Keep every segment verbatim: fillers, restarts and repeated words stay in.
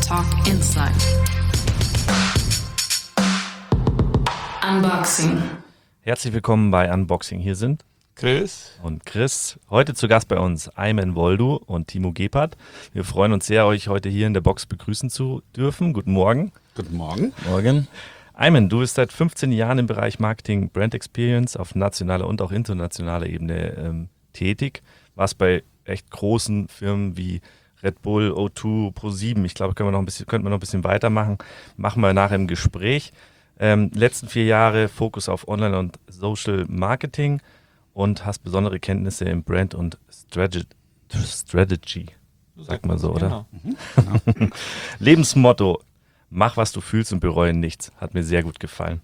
Talk Inside. Unboxing. Herzlich willkommen bei Unboxing. Hier sind Chris und Chris. Heute zu Gast bei uns Ayman Woldu und Timo Gebhardt. Wir freuen uns sehr, euch heute hier in der Box begrüßen zu dürfen. Guten Morgen. Guten Morgen. Morgen. Ayman, du bist seit fünfzehn Jahren im Bereich Marketing Brand Experience auf nationaler und auch internationaler Ebene ähm, tätig. Warst bei echt großen Firmen wie Red Bull, O zwei, ProSieben. Ich glaube, können wir noch ein bisschen, könnten wir noch ein bisschen weitermachen. Machen wir nachher im Gespräch. Ähm, letzten vier Jahre Fokus auf Online- und Social Marketing und hast besondere Kenntnisse im Brand- und Strategy. Strategy. Sagt man so, oder? Genau. Genau. Lebensmotto: Mach, was du fühlst und bereue nichts. Hat mir sehr gut gefallen.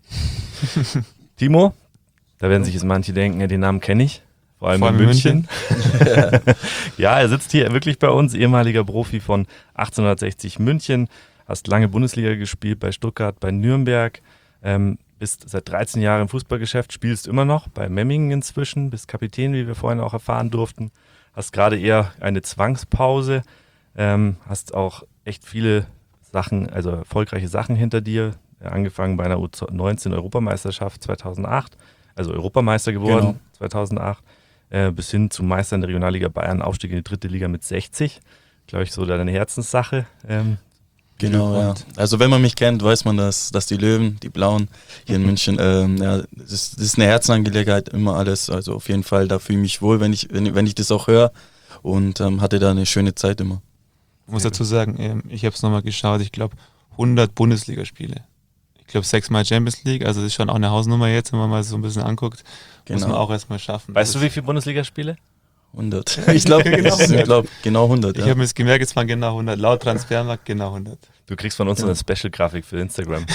Timo, da werden sich jetzt manche denken, ja, den Namen kenne ich. Vor allem, Vor allem in München. München. Ja, er sitzt hier wirklich bei uns, ehemaliger Profi von achtzehnhundertsechzig München. Hast lange Bundesliga gespielt bei Stuttgart, bei Nürnberg. Ähm, bist seit dreizehn Jahren im Fußballgeschäft, spielst immer noch bei Memmingen inzwischen, bist Kapitän, wie wir vorhin auch erfahren durften. Hast gerade eher eine Zwangspause. Ähm, hast auch echt viele Sachen, also erfolgreiche Sachen hinter dir. Angefangen bei einer U neunzehn Europameisterschaft zweitausendacht, also Europameister geworden genau. zweitausendacht. Äh, bis hin zum Meister in der Regionalliga Bayern, Aufstieg in die dritte Liga mit sechzig. Glaube ich, so deine Herzenssache. Ähm, genau, ja. Also wenn man mich kennt, weiß man, dass, dass die Löwen, die Blauen hier in München, ähm, ja, das ist, das ist eine Herzensangelegenheit, immer alles. Also auf jeden Fall, da fühle ich mich wohl, wenn ich, wenn, wenn ich das auch höre, und ähm, hatte da eine schöne Zeit immer. Ich muss dazu sagen, ich habe es nochmal geschaut, ich glaube hundert Bundesligaspiele. Ich glaube sechsmal Champions League, also das ist schon auch eine Hausnummer jetzt, wenn man mal so ein bisschen anguckt. Genau. Muss man auch erstmal schaffen. Weißt du, wie viele Bundesligaspiele? hundert. Ich glaube genau, glaub, genau hundert. Ich ja. habe mir das gemerkt, es waren genau hundert. Laut Transfermarkt genau hundert. Du kriegst von uns ja. eine Special-Grafik für Instagram.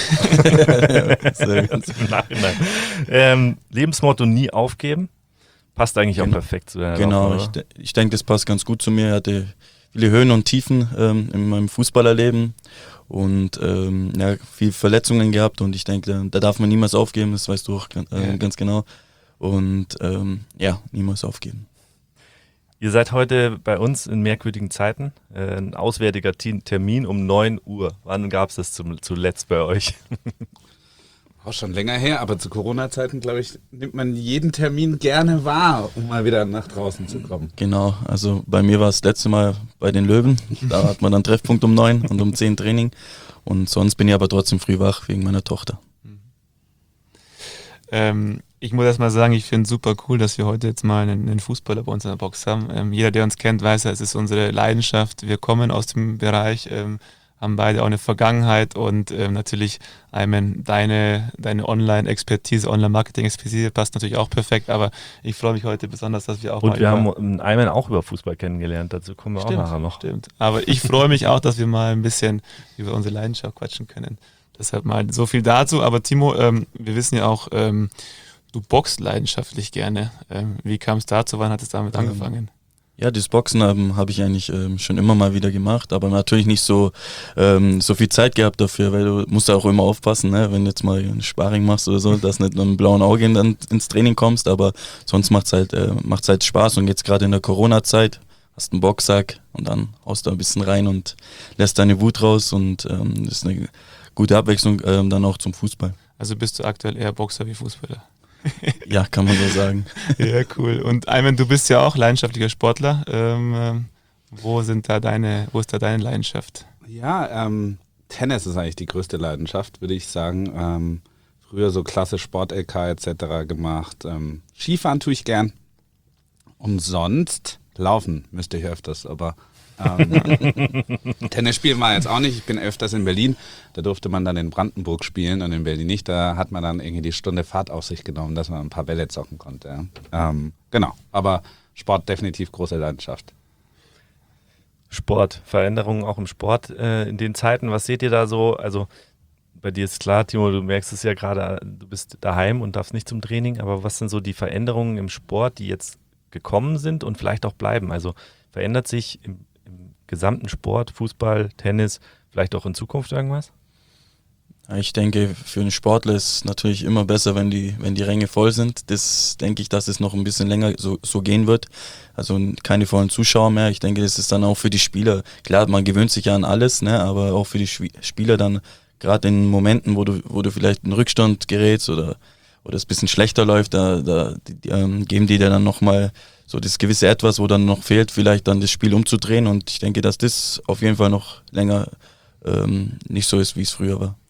Sehr gut. Im Nachhinein. Ähm, Lebensmotto: nie aufgeben. Passt eigentlich genau. auch perfekt zu deiner Genau, Laufbahn, ich, de- ich denke, das passt ganz gut zu mir. Ich hatte viele Höhen und Tiefen ähm, in meinem Fußballerleben und ähm, ja, viele Verletzungen gehabt, und ich denke, da, da darf man niemals aufgeben, das weißt du auch äh, ja. ganz genau. Und ähm, ja, niemals aufgeben. Ihr seid heute bei uns in merkwürdigen Zeiten. Äh, ein auswärtiger Termin um neun Uhr. Wann gab es das zum, zuletzt bei euch? Auch schon länger her, aber zu Corona-Zeiten, glaube ich, nimmt man jeden Termin gerne wahr, um mal wieder nach draußen zu kommen. Genau, also bei mir war es das letzte Mal bei den Löwen. Da hat man dann Treffpunkt um neun und um zehn Training. Und sonst bin ich aber trotzdem früh wach wegen meiner Tochter. Ähm, ich muss erst mal sagen, ich finde es super cool, dass wir heute jetzt mal einen, einen Fußballer bei uns in der Box haben. Ähm, jeder, der uns kennt, weiß ja, es ist unsere Leidenschaft. Wir kommen aus dem Bereich, ähm, haben beide auch eine Vergangenheit, und ähm, natürlich, Ayman, deine, deine Online-Expertise, Online-Marketing-Expertise passt natürlich auch perfekt, aber ich freue mich heute besonders, dass wir auch und mal wir über... haben Ayman auch über Fußball kennengelernt, dazu kommen wir stimmt, auch nachher noch. Stimmt, aber ich freue mich auch, dass wir mal ein bisschen über unsere Leidenschaft quatschen können. Deshalb mal so viel dazu, aber Timo, ähm, wir wissen ja auch, ähm, du boxst leidenschaftlich gerne. Ähm, wie kam es dazu, wann hat es damit ähm, angefangen? Ja, das Boxen habe hab ich eigentlich ähm, schon immer mal wieder gemacht, aber natürlich nicht so ähm, so viel Zeit gehabt dafür, weil du musst auch immer aufpassen, ne? Wenn du jetzt mal ein Sparring machst oder so, dass nicht mit einem blauen Auge in, in, ins Training kommst, aber sonst macht es halt, äh, macht's halt Spaß, und jetzt gerade in der Corona-Zeit hast einen Boxsack und dann haust du ein bisschen rein und lässt deine Wut raus, und ähm, das ist eine gute Abwechslung ähm, dann auch zum Fußball. Also bist du aktuell eher Boxer wie Fußballer? Ja, kann man so sagen. Ja, cool. Und Ayman, du bist ja auch leidenschaftlicher Sportler. Ähm, wo sind da deine, wo ist da deine Leidenschaft? Ja, ähm, Tennis ist eigentlich die größte Leidenschaft, würde ich sagen. Ähm, früher so klasse Sport-L K et cetera gemacht. Ähm, Skifahren tue ich gern. Und sonst laufen müsste ich öfters, aber ähm, Tennis spielen war jetzt auch nicht. Ich bin öfters in Berlin. Da durfte man dann in Brandenburg spielen und in Berlin nicht. Da hat man dann irgendwie die Stunde Fahrt auf sich genommen, dass man ein paar Bälle zocken konnte. Ja. Ähm, genau, aber Sport definitiv große Leidenschaft. Sport, Veränderungen auch im Sport äh, in den Zeiten. Was seht ihr da so? Also bei dir ist klar, Timo, du merkst es ja gerade, du bist daheim und darfst nicht zum Training. Aber was sind so die Veränderungen im Sport, die jetzt gekommen sind und vielleicht auch bleiben? Also verändert sich im gesamten Sport, Fußball, Tennis, vielleicht auch in Zukunft irgendwas? Ich denke, für einen Sportler ist es natürlich immer besser, wenn die, wenn die Ränge voll sind. Das denke ich, dass es noch ein bisschen länger so, so gehen wird. Also keine vollen Zuschauer mehr. Ich denke, das ist dann auch für die Spieler, klar, man gewöhnt sich ja an alles, ne, aber auch für die Spieler dann, gerade in Momenten, wo du, wo du vielleicht in Rückstand gerätst oder, oder es ein bisschen schlechter läuft, da, da die, die, ähm, geben die dir dann nochmal so das gewisse Etwas, wo dann noch fehlt, vielleicht dann das Spiel umzudrehen. Und ich denke, dass das auf jeden Fall noch länger ähm, nicht so ist, wie es früher war.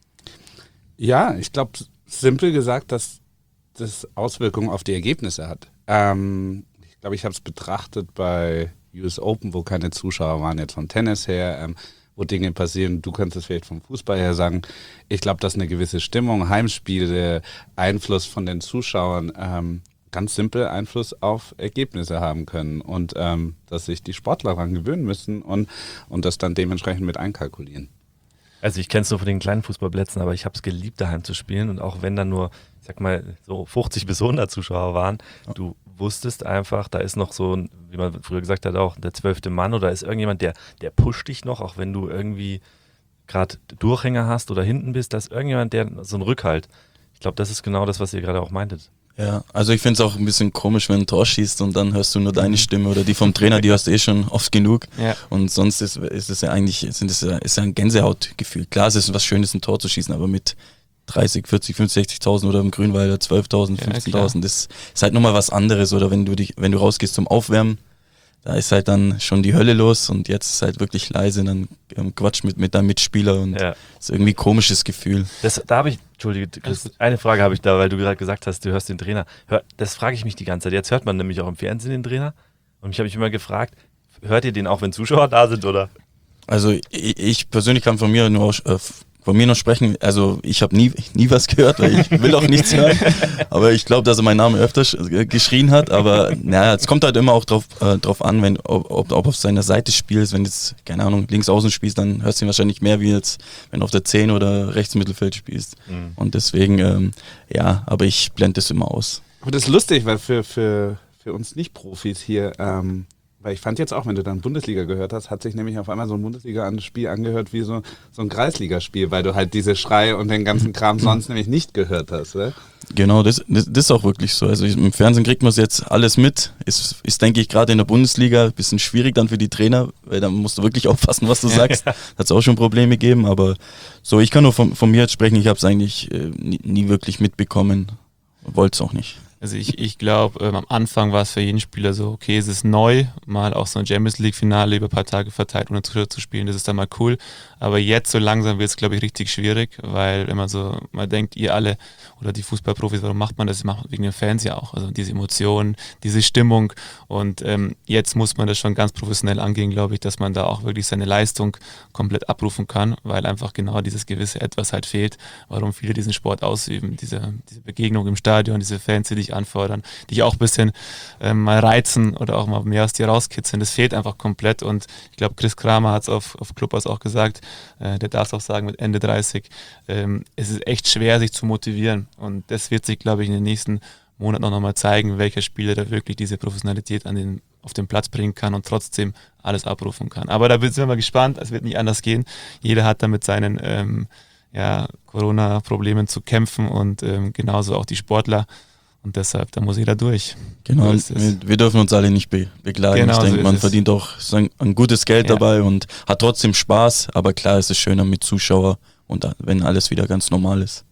Ja, ich glaube, simpel gesagt, dass das Auswirkungen auf die Ergebnisse hat. Ähm, ich glaube, ich habe es betrachtet bei U S Open, wo keine Zuschauer waren, jetzt vom Tennis her, ähm, wo Dinge passieren. Du kannst es vielleicht vom Fußball her sagen. Ich glaube, dass eine gewisse Stimmung, Heimspiele, Einfluss von den Zuschauern, ähm, ganz simpel Einfluss auf Ergebnisse haben können und ähm, dass sich die Sportler daran gewöhnen müssen und, und das dann dementsprechend mit einkalkulieren. Also ich kenne es nur von den kleinen Fußballplätzen, aber ich habe es geliebt, daheim zu spielen. Und auch wenn da nur, ich sag mal, so fünfzig bis hundert Zuschauer waren, ja. Du wusstest einfach, da ist noch so, wie man früher gesagt hat, auch der zwölfte Mann oder ist irgendjemand, der, der pusht dich noch, auch wenn du irgendwie gerade Durchhänger hast oder hinten bist, da ist irgendjemand, der so einen Rückhalt. Ich glaube, das ist genau das, was ihr gerade auch meintet. Ja, also ich finde es auch ein bisschen komisch, wenn ein Tor schießt und dann hörst du nur deine Stimme oder die vom Trainer, die hörst du eh schon oft genug. Ja. Und sonst ist, ist es ja eigentlich, sind es ja, ist ja ein Gänsehautgefühl. Klar, es ist was Schönes, ein Tor zu schießen, aber mit dreißig, vierzig, fünfzig, sechzigtausend oder im Grünwalder zwölftausend, fünfzehntausend, ja, das ist halt nochmal was anderes. Oder wenn du dich, wenn du rausgehst zum Aufwärmen, da ist halt dann schon die Hölle los und jetzt ist halt wirklich leise, dann ähm, Quatsch mit, mit deinem Mitspieler und ja. Das ist irgendwie ein komisches Gefühl. Das, da habe ich, Entschuldige, Chris, eine Frage habe ich da, weil du gerade gesagt hast, du hörst den Trainer. Hör, das frage ich mich die ganze Zeit. Jetzt hört man nämlich auch im Fernsehen den Trainer und ich habe mich immer gefragt, hört ihr den auch, wenn Zuschauer da sind, oder? Also ich, ich persönlich kann von mir nur äh, von mir noch sprechen, also ich habe nie, nie was gehört, weil ich will auch nichts hören, aber ich glaube, dass er meinen Namen öfter sch- geschrien hat, aber naja, es kommt halt immer auch drauf, äh, drauf an, wenn, ob, ob, ob auf seiner Seite spielst, wenn jetzt, keine Ahnung, links außen spielst, dann hörst du ihn wahrscheinlich mehr, wie jetzt, wenn du auf der zehn oder rechts Mittelfeld spielst. Mhm. Und deswegen, ähm, ja, aber ich blende das immer aus. Aber das ist lustig, weil für, für, für uns Nicht-Profis hier, ähm, weil ich fand jetzt auch, wenn du dann Bundesliga gehört hast, hat sich nämlich auf einmal so ein Bundesliga-Spiel angehört wie so, so ein Kreisligaspiel, weil du halt diese Schrei und den ganzen Kram sonst nämlich nicht gehört hast, oder? Genau, das, das, das ist auch wirklich so. Also im Fernsehen kriegt man es jetzt alles mit. Ist, ist denke ich, gerade in der Bundesliga ein bisschen schwierig dann für die Trainer, weil da musst du wirklich aufpassen, was du sagst. Hat es auch schon Probleme gegeben, aber so, ich kann nur von, von mir jetzt sprechen, ich habe es eigentlich äh, nie, nie wirklich mitbekommen, wollte es auch nicht. Also ich, ich glaube, ähm, am Anfang war es für jeden Spieler so, okay, es ist neu, mal auch so ein Champions League Finale über ein paar Tage verteilt, ohne Zuschauer zu spielen, das ist dann mal cool. Aber jetzt so langsam wird es, glaube ich, richtig schwierig, weil wenn man so, man denkt, ihr alle oder die Fußballprofis, warum macht man das? Das macht man wegen den Fans ja auch, also diese Emotionen, diese Stimmung und ähm, jetzt muss man das schon ganz professionell angehen, glaube ich, dass man da auch wirklich seine Leistung komplett abrufen kann, weil einfach genau dieses gewisse Etwas halt fehlt, warum viele diesen Sport ausüben, diese, diese Begegnung im Stadion, diese Fans, die dich anfordern, die dich auch ein bisschen ähm, mal reizen oder auch mal mehr aus dir rauskitzeln. Das fehlt einfach komplett und ich glaube, Chris Kramer hat es auf, auf Clubhouse auch gesagt, äh, der darf es auch sagen mit Ende dreißig, ähm, es ist echt schwer, sich zu motivieren und das wird sich, glaube ich, in den nächsten Monaten auch nochmal zeigen, welcher Spieler da wirklich diese Professionalität an den, auf den Platz bringen kann und trotzdem alles abrufen kann. Aber da sind wir mal gespannt, es wird nicht anders gehen. Jeder hat da mit seinen ähm, ja, Corona-Problemen zu kämpfen und ähm, genauso auch die Sportler. Und deshalb, da muss jeder durch. Genau, wir, wir dürfen uns alle nicht be- beklagen. Genau, ich denke, so man es. verdient auch so ein, ein gutes Geld ja. dabei und hat trotzdem Spaß. Aber klar ist es schöner mit Zuschauer und da, wenn alles wieder ganz normal ist.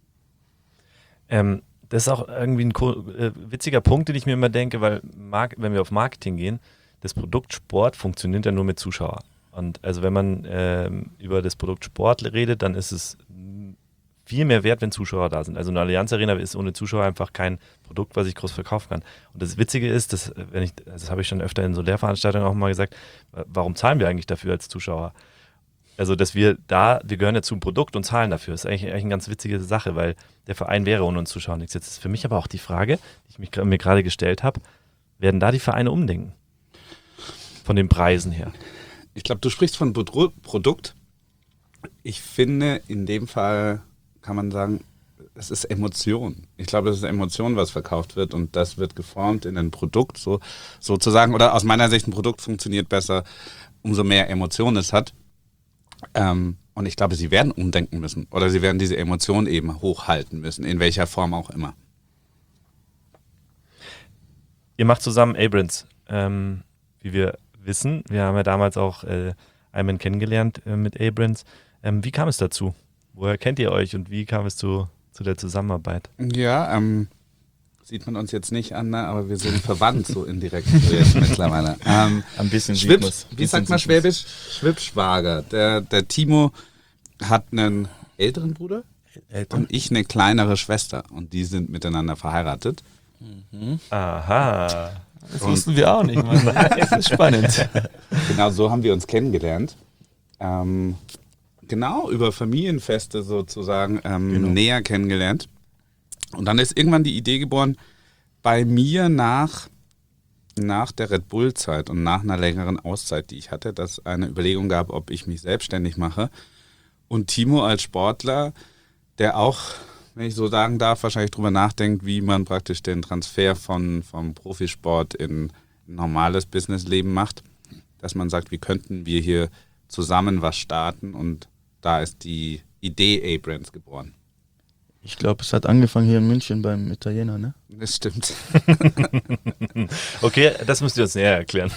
Ähm, das ist auch irgendwie ein äh, witziger Punkt, den ich mir immer denke, weil Mark- wenn wir auf Marketing gehen, das Produkt Sport funktioniert ja nur mit Zuschauern. Und also wenn man ähm, über das Produkt Sport redet, dann ist es viel mehr wert, wenn Zuschauer da sind. Also eine Allianz Arena ist ohne Zuschauer einfach kein Produkt, was ich groß verkaufen kann. Und das Witzige ist, dass, wenn ich, das habe ich schon öfter in so Lehrveranstaltungen auch mal gesagt, warum zahlen wir eigentlich dafür als Zuschauer? Also, dass wir da, wir gehören ja zum Produkt und zahlen dafür. Das ist eigentlich, eigentlich eine ganz witzige Sache, weil der Verein wäre ohne uns Zuschauer nichts. Jetzt ist für mich aber auch die Frage, die ich mich, mir gerade gestellt habe, werden da die Vereine umdenken? Von den Preisen her. Ich glaube, du sprichst von Pro- Produkt. Ich finde, in dem Fall kann man sagen, es ist Emotion. Ich glaube, es ist Emotion, was verkauft wird und das wird geformt in ein Produkt, so sozusagen. Oder aus meiner Sicht, ein Produkt funktioniert besser, umso mehr Emotionen es hat. Ähm, Und ich glaube, sie werden umdenken müssen oder sie werden diese Emotionen eben hochhalten müssen, in welcher Form auch immer. Ihr macht zusammen Abrams, ähm, wie wir wissen. Wir haben ja damals auch äh, Ayman kennengelernt äh, mit Abrams. Ähm, wie kam es dazu? Woher kennt ihr euch und wie kam es zu, zu der Zusammenarbeit? Ja, ähm, sieht man uns jetzt nicht an, ne? Aber wir sind verwandt so indirekt jetzt mittlerweile. Ähm, Ein bisschen Schwib, sieht wie sagt man Schwäbisch? Schwibschwager. Der, der Timo hat einen älteren Bruder Eltern. und ich eine kleinere Schwester. Und die sind miteinander verheiratet. Mhm. Aha. Das wussten wir auch nicht, Mann. Das ist spannend. Genau so haben wir uns kennengelernt. Ähm, genau, über Familienfeste sozusagen ähm, Genau. näher kennengelernt. Und dann ist irgendwann die Idee geboren, bei mir nach, nach der Red Bull-Zeit und nach einer längeren Auszeit, die ich hatte, dass es eine Überlegung gab, ob ich mich selbstständig mache. Und Timo als Sportler, der auch, wenn ich so sagen darf, wahrscheinlich drüber nachdenkt, wie man praktisch den Transfer von, vom Profisport in ein normales Businessleben macht, dass man sagt, wie könnten wir hier zusammen was starten, und da ist die Idee Abrams geboren. Ich glaube, es hat angefangen hier in München beim Italiener, ne? Das stimmt. Okay, das müsst ihr uns näher erklären.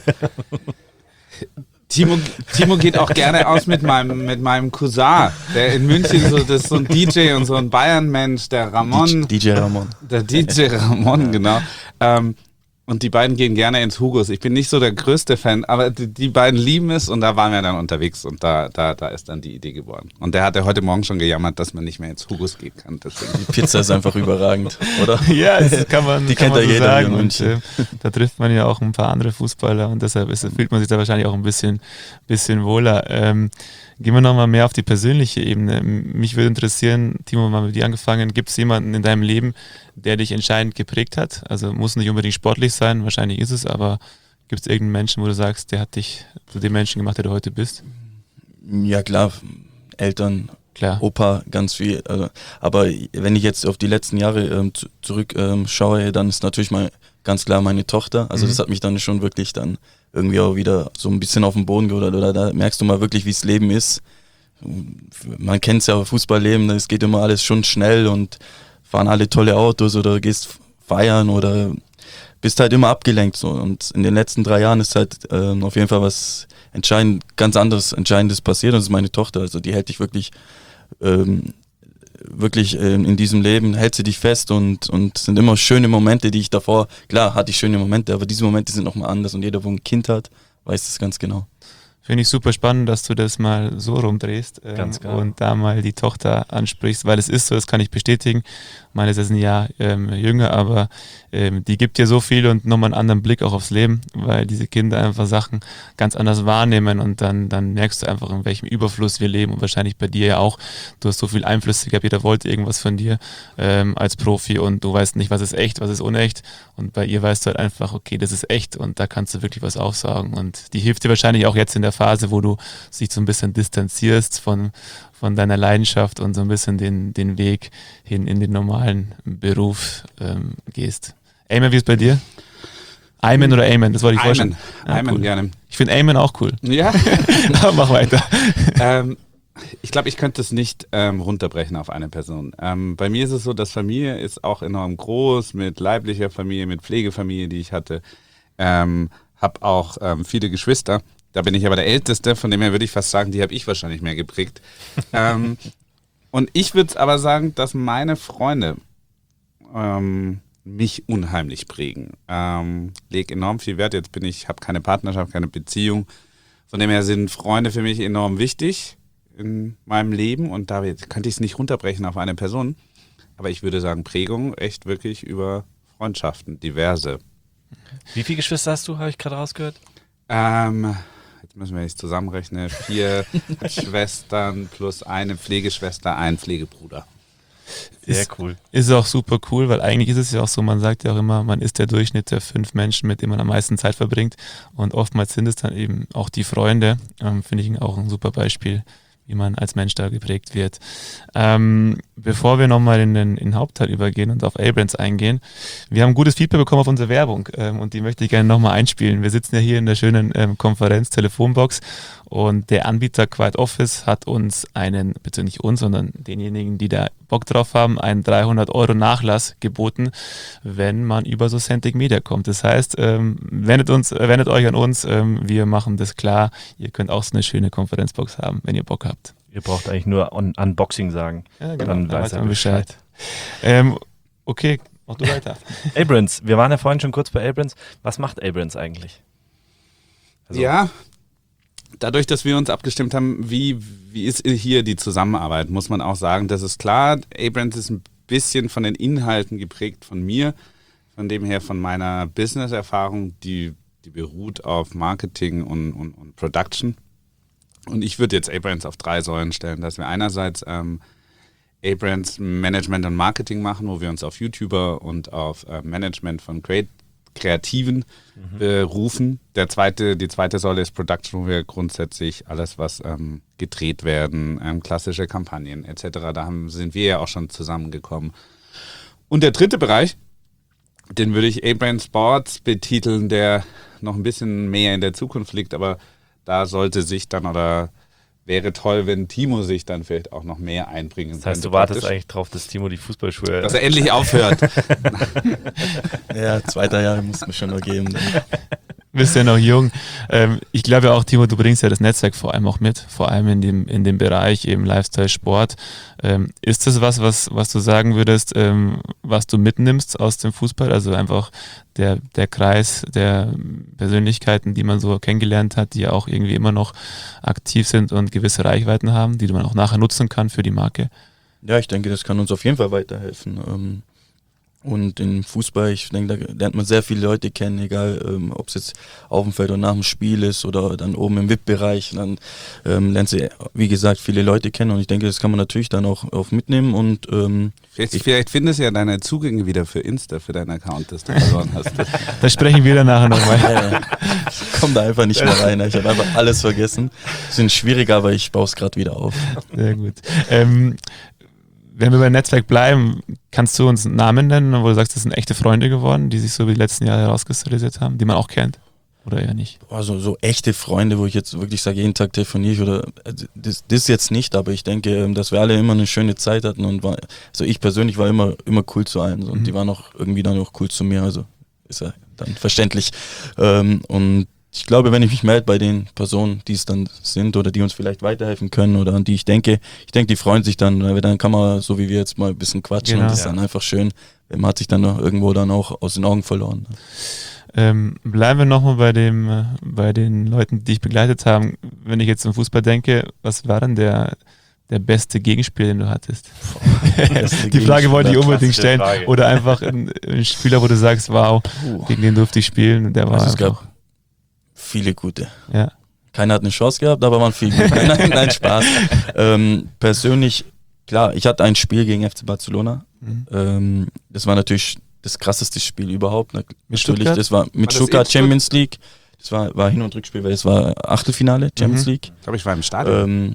Timo, Timo geht auch gerne aus mit meinem, mit meinem Cousin, der in München so, das ist so ein D J und so ein Bayern-Mensch, der Ramon. D J Ramon. Der D J Ramon, genau. Ähm, und die beiden gehen gerne ins Hugos. Ich bin nicht so der größte Fan, aber die, die beiden lieben es, und da waren wir dann unterwegs und da, da, da ist dann die Idee geboren. Und der hatte heute Morgen schon gejammert, dass man nicht mehr ins Hugos gehen kann. Deswegen. Die Pizza ist einfach überragend, oder? Ja, das kann man, Die kann kennt man ja so jeder sagen. in Und, München. äh, da trifft man ja auch ein paar andere Fußballer und deshalb ist, fühlt man sich da wahrscheinlich auch ein bisschen, bisschen wohler. Ähm, gehen wir nochmal mehr auf die persönliche Ebene. Mich würde interessieren, Timo, mal mit dir angefangen, gibt es jemanden in deinem Leben, der dich entscheidend geprägt hat? Also muss nicht unbedingt sportlich sein, wahrscheinlich ist es, aber gibt es irgendeinen Menschen, wo du sagst, der hat dich zu dem Menschen gemacht, der du heute bist? Ja klar, Eltern, Klar. Opa, ganz viel. Also, aber wenn ich jetzt auf die letzten Jahre ähm, zu, zurück ähm, schaue, dann ist natürlich mal ganz klar meine Tochter. Also Mhm. das hat mich dann schon wirklich dann irgendwie auch wieder so ein bisschen auf den Boden geholt. Oder da merkst du mal wirklich, wie das Leben ist. Man kennt es ja, Fußballleben, es geht immer alles schon schnell und fahren alle tolle Autos oder gehst feiern oder bist halt immer abgelenkt. So. Und in den letzten drei Jahren ist halt ähm, auf jeden Fall was entscheidend, ganz anderes, Entscheidendes passiert. Und das ist meine Tochter. Also die hält dich wirklich, ähm, wirklich ähm, in diesem Leben, hält sie dich fest und, und sind immer schöne Momente, die ich davor, klar hatte ich schöne Momente, aber diese Momente sind nochmal anders und jeder, wo ein Kind hat, weiß das ganz genau. Finde ich super spannend, dass du das mal so rumdrehst ähm, Ganz genau. und da mal die Tochter ansprichst, weil es ist so, das kann ich bestätigen. Meine ist jetzt ein Jahr ähm, jünger, aber ähm, die gibt dir so viel und nochmal einen anderen Blick auch aufs Leben, weil diese Kinder einfach Sachen ganz anders wahrnehmen und dann, dann merkst du einfach, in welchem Überfluss wir leben und wahrscheinlich bei dir ja auch. Du hast so viel Einflüsse gehabt, jeder wollte irgendwas von dir ähm, als Profi und du weißt nicht, was ist echt, was ist unecht, und bei ihr weißt du halt einfach, okay, das ist echt und da kannst du wirklich was aufsagen, und die hilft dir wahrscheinlich auch jetzt in der Phase, wo du dich so ein bisschen distanzierst von, von deiner Leidenschaft und so ein bisschen den, den Weg hin in den normalen Beruf ähm, gehst. Ayman, wie ist es bei dir? Ayman oder Ayman? Das wollte ich vorstellen. Ayman, Ayman cool. gerne. Ich finde Ayman auch cool. Ja. Aber mach weiter. ähm, ich glaube, ich könnte es nicht ähm, runterbrechen auf eine Person. Ähm, bei mir ist es so, dass Familie ist auch enorm groß, mit leiblicher Familie, mit Pflegefamilie, die ich hatte. Ähm, hab auch ähm, viele Geschwister. Da bin ich aber der Älteste, von dem her würde ich fast sagen, die habe ich wahrscheinlich mehr geprägt. ähm, und ich würde aber sagen, dass meine Freunde ähm, mich unheimlich prägen. Ähm, leg enorm viel Wert. Jetzt bin ich, habe keine Partnerschaft, keine Beziehung. Von dem her sind Freunde für mich enorm wichtig in meinem Leben, und da könnte ich es nicht runterbrechen auf eine Person. Aber ich würde sagen, Prägung echt wirklich über Freundschaften, diverse. Wie viele Geschwister hast du, habe ich gerade rausgehört? Ähm, jetzt müssen wir nicht zusammenrechnen. Vier Schwestern plus eine Pflegeschwester, ein Pflegebruder. Sehr Ist- cool. Ist auch super cool, weil eigentlich ist es ja auch so, man sagt ja auch immer, man ist der Durchschnitt der fünf Menschen, mit denen man am meisten Zeit verbringt, und oftmals sind es dann eben auch die Freunde. Ähm, finde ich auch ein super Beispiel, wie man als Mensch da geprägt wird. Ähm, bevor wir nochmal in den, in den Hauptteil übergehen und auf Abrams eingehen, wir haben gutes Feedback bekommen auf unsere Werbung ähm, und die möchte ich gerne nochmal einspielen. Wir sitzen ja hier in der schönen ähm, Konferenz-Telefonbox Und der Anbieter Quiet Office hat uns einen, bitte nicht uns, sondern denjenigen, die da Bock drauf haben, einen dreihundert Euro Nachlass geboten, wenn man über so Centec Media kommt. Das heißt, ähm, wendet, uns, äh, wendet euch an uns, ähm, wir machen das klar. Ihr könnt auch so eine schöne Konferenzbox haben, wenn ihr Bock habt. Ihr braucht eigentlich nur Un- Unboxing sagen. Ja, genau, Dann dann weiß er man Bescheid. Bescheid. Ähm, okay, mach du weiter. Abrams, wir waren ja vorhin schon kurz bei Abrams. Was macht Abrams eigentlich? Also, Ja, dadurch, dass wir uns abgestimmt haben, wie, wie ist hier die Zusammenarbeit, muss man auch sagen, das ist klar, Abrams ist ein bisschen von den Inhalten geprägt von mir, von dem her von meiner Business-Erfahrung, die, die beruht auf Marketing und, und, und Production. Und ich würde jetzt Abrams auf drei Säulen stellen, dass wir einerseits ähm, Abrams Management und Marketing machen, wo wir uns auf YouTuber und auf äh, Management von Create Kreativen mhm. berufen. Der zweite, die zweite Säule ist Production, wo wir grundsätzlich alles, was ähm, gedreht werden, ähm, klassische Kampagnen et cetera, da haben, sind wir ja auch schon zusammengekommen. Und der dritte Bereich, den würde ich Abrams Sports betiteln, der noch ein bisschen mehr in der Zukunft liegt, aber da sollte sich dann oder wäre toll, wenn Timo sich dann vielleicht auch noch mehr einbringen könnte. Das heißt, du wartest eigentlich drauf, dass Timo die Fußballschuhe... Dass er endlich aufhört. Ja, zweiter Jahre muss mir schon noch geben. Bist ja noch jung. Ähm, ich glaube ja auch, Timo, du bringst ja das Netzwerk vor allem auch mit, vor allem in dem, in dem Bereich eben Lifestyle, Sport. Ähm, ist das was, was, was du sagen würdest, ähm, was du mitnimmst aus dem Fußball? Also einfach der, der Kreis der Persönlichkeiten, die man so kennengelernt hat, die ja auch irgendwie immer noch aktiv sind und gewisse Reichweiten haben, die man auch nachher nutzen kann für die Marke? Ja, ich denke, das kann uns auf jeden Fall weiterhelfen. Ähm Und im Fußball, ich denke, da lernt man sehr viele Leute kennen, egal ähm, ob es jetzt auf dem Feld oder nach dem Spiel ist oder dann oben im V I P-Bereich. Dann ähm, lernt sie, wie gesagt, viele Leute kennen und ich denke, das kann man natürlich dann auch, auch mitnehmen. Und ähm, Vielleicht, vielleicht findest du ja deine Zugänge wieder für Insta, für deinen Account, das du verloren hast. Da sprechen wir dann nachher nochmal. äh, ich komme da einfach nicht mehr rein. Ich habe einfach alles vergessen. Bisschen schwieriger, aber ich baue es gerade wieder auf. Sehr gut. Ähm, Wenn wir beim Netzwerk bleiben, kannst du uns Namen nennen, wo du sagst, das sind echte Freunde geworden, die sich so wie die letzten Jahre herauskristallisiert haben, die man auch kennt? Oder eher nicht? Also so echte Freunde, wo ich jetzt wirklich sage, jeden Tag telefoniere ich oder das, das jetzt nicht, aber ich denke, dass wir alle immer eine schöne Zeit hatten und war, also ich persönlich war immer, immer cool zu allen und mhm. die waren auch irgendwie dann auch cool zu mir, also ist ja dann verständlich. Ähm, und ich glaube, wenn ich mich melde bei den Personen, die es dann sind oder die uns vielleicht weiterhelfen können oder an die ich denke, ich denke, die freuen sich dann, weil dann kann man, so wie wir jetzt mal ein bisschen quatschen genau. und das ist Ja. dann einfach schön. Man hat sich dann noch irgendwo dann auch aus den Augen verloren. Ähm, bleiben wir nochmal bei dem, äh, bei den Leuten, die dich begleitet haben. Wenn ich jetzt zum Fußball denke, was war denn der, der beste Gegenspiel, den du hattest? Die Frage wollte ich unbedingt stellen. Frage. Oder einfach ein, ein Spieler, wo du sagst, wow, Uh. gegen den durfte ich spielen. Und der war Also es einfach, gab viele gute. ja. Keiner hat eine Chance gehabt, aber waren viel gut. Nein, nein, Spaß. Ähm, persönlich, klar, ich hatte ein Spiel gegen F C Barcelona. Mhm. Ähm, das war natürlich das krasseste Spiel überhaupt. Mit natürlich, Stuttgart? das war mit das Stuttgart Innsbruck? Champions League. Das war, war Hin- und Rückspiel, weil es war Achtelfinale Champions Mhm. League. Ich glaube, ich war im Stadion. Ähm,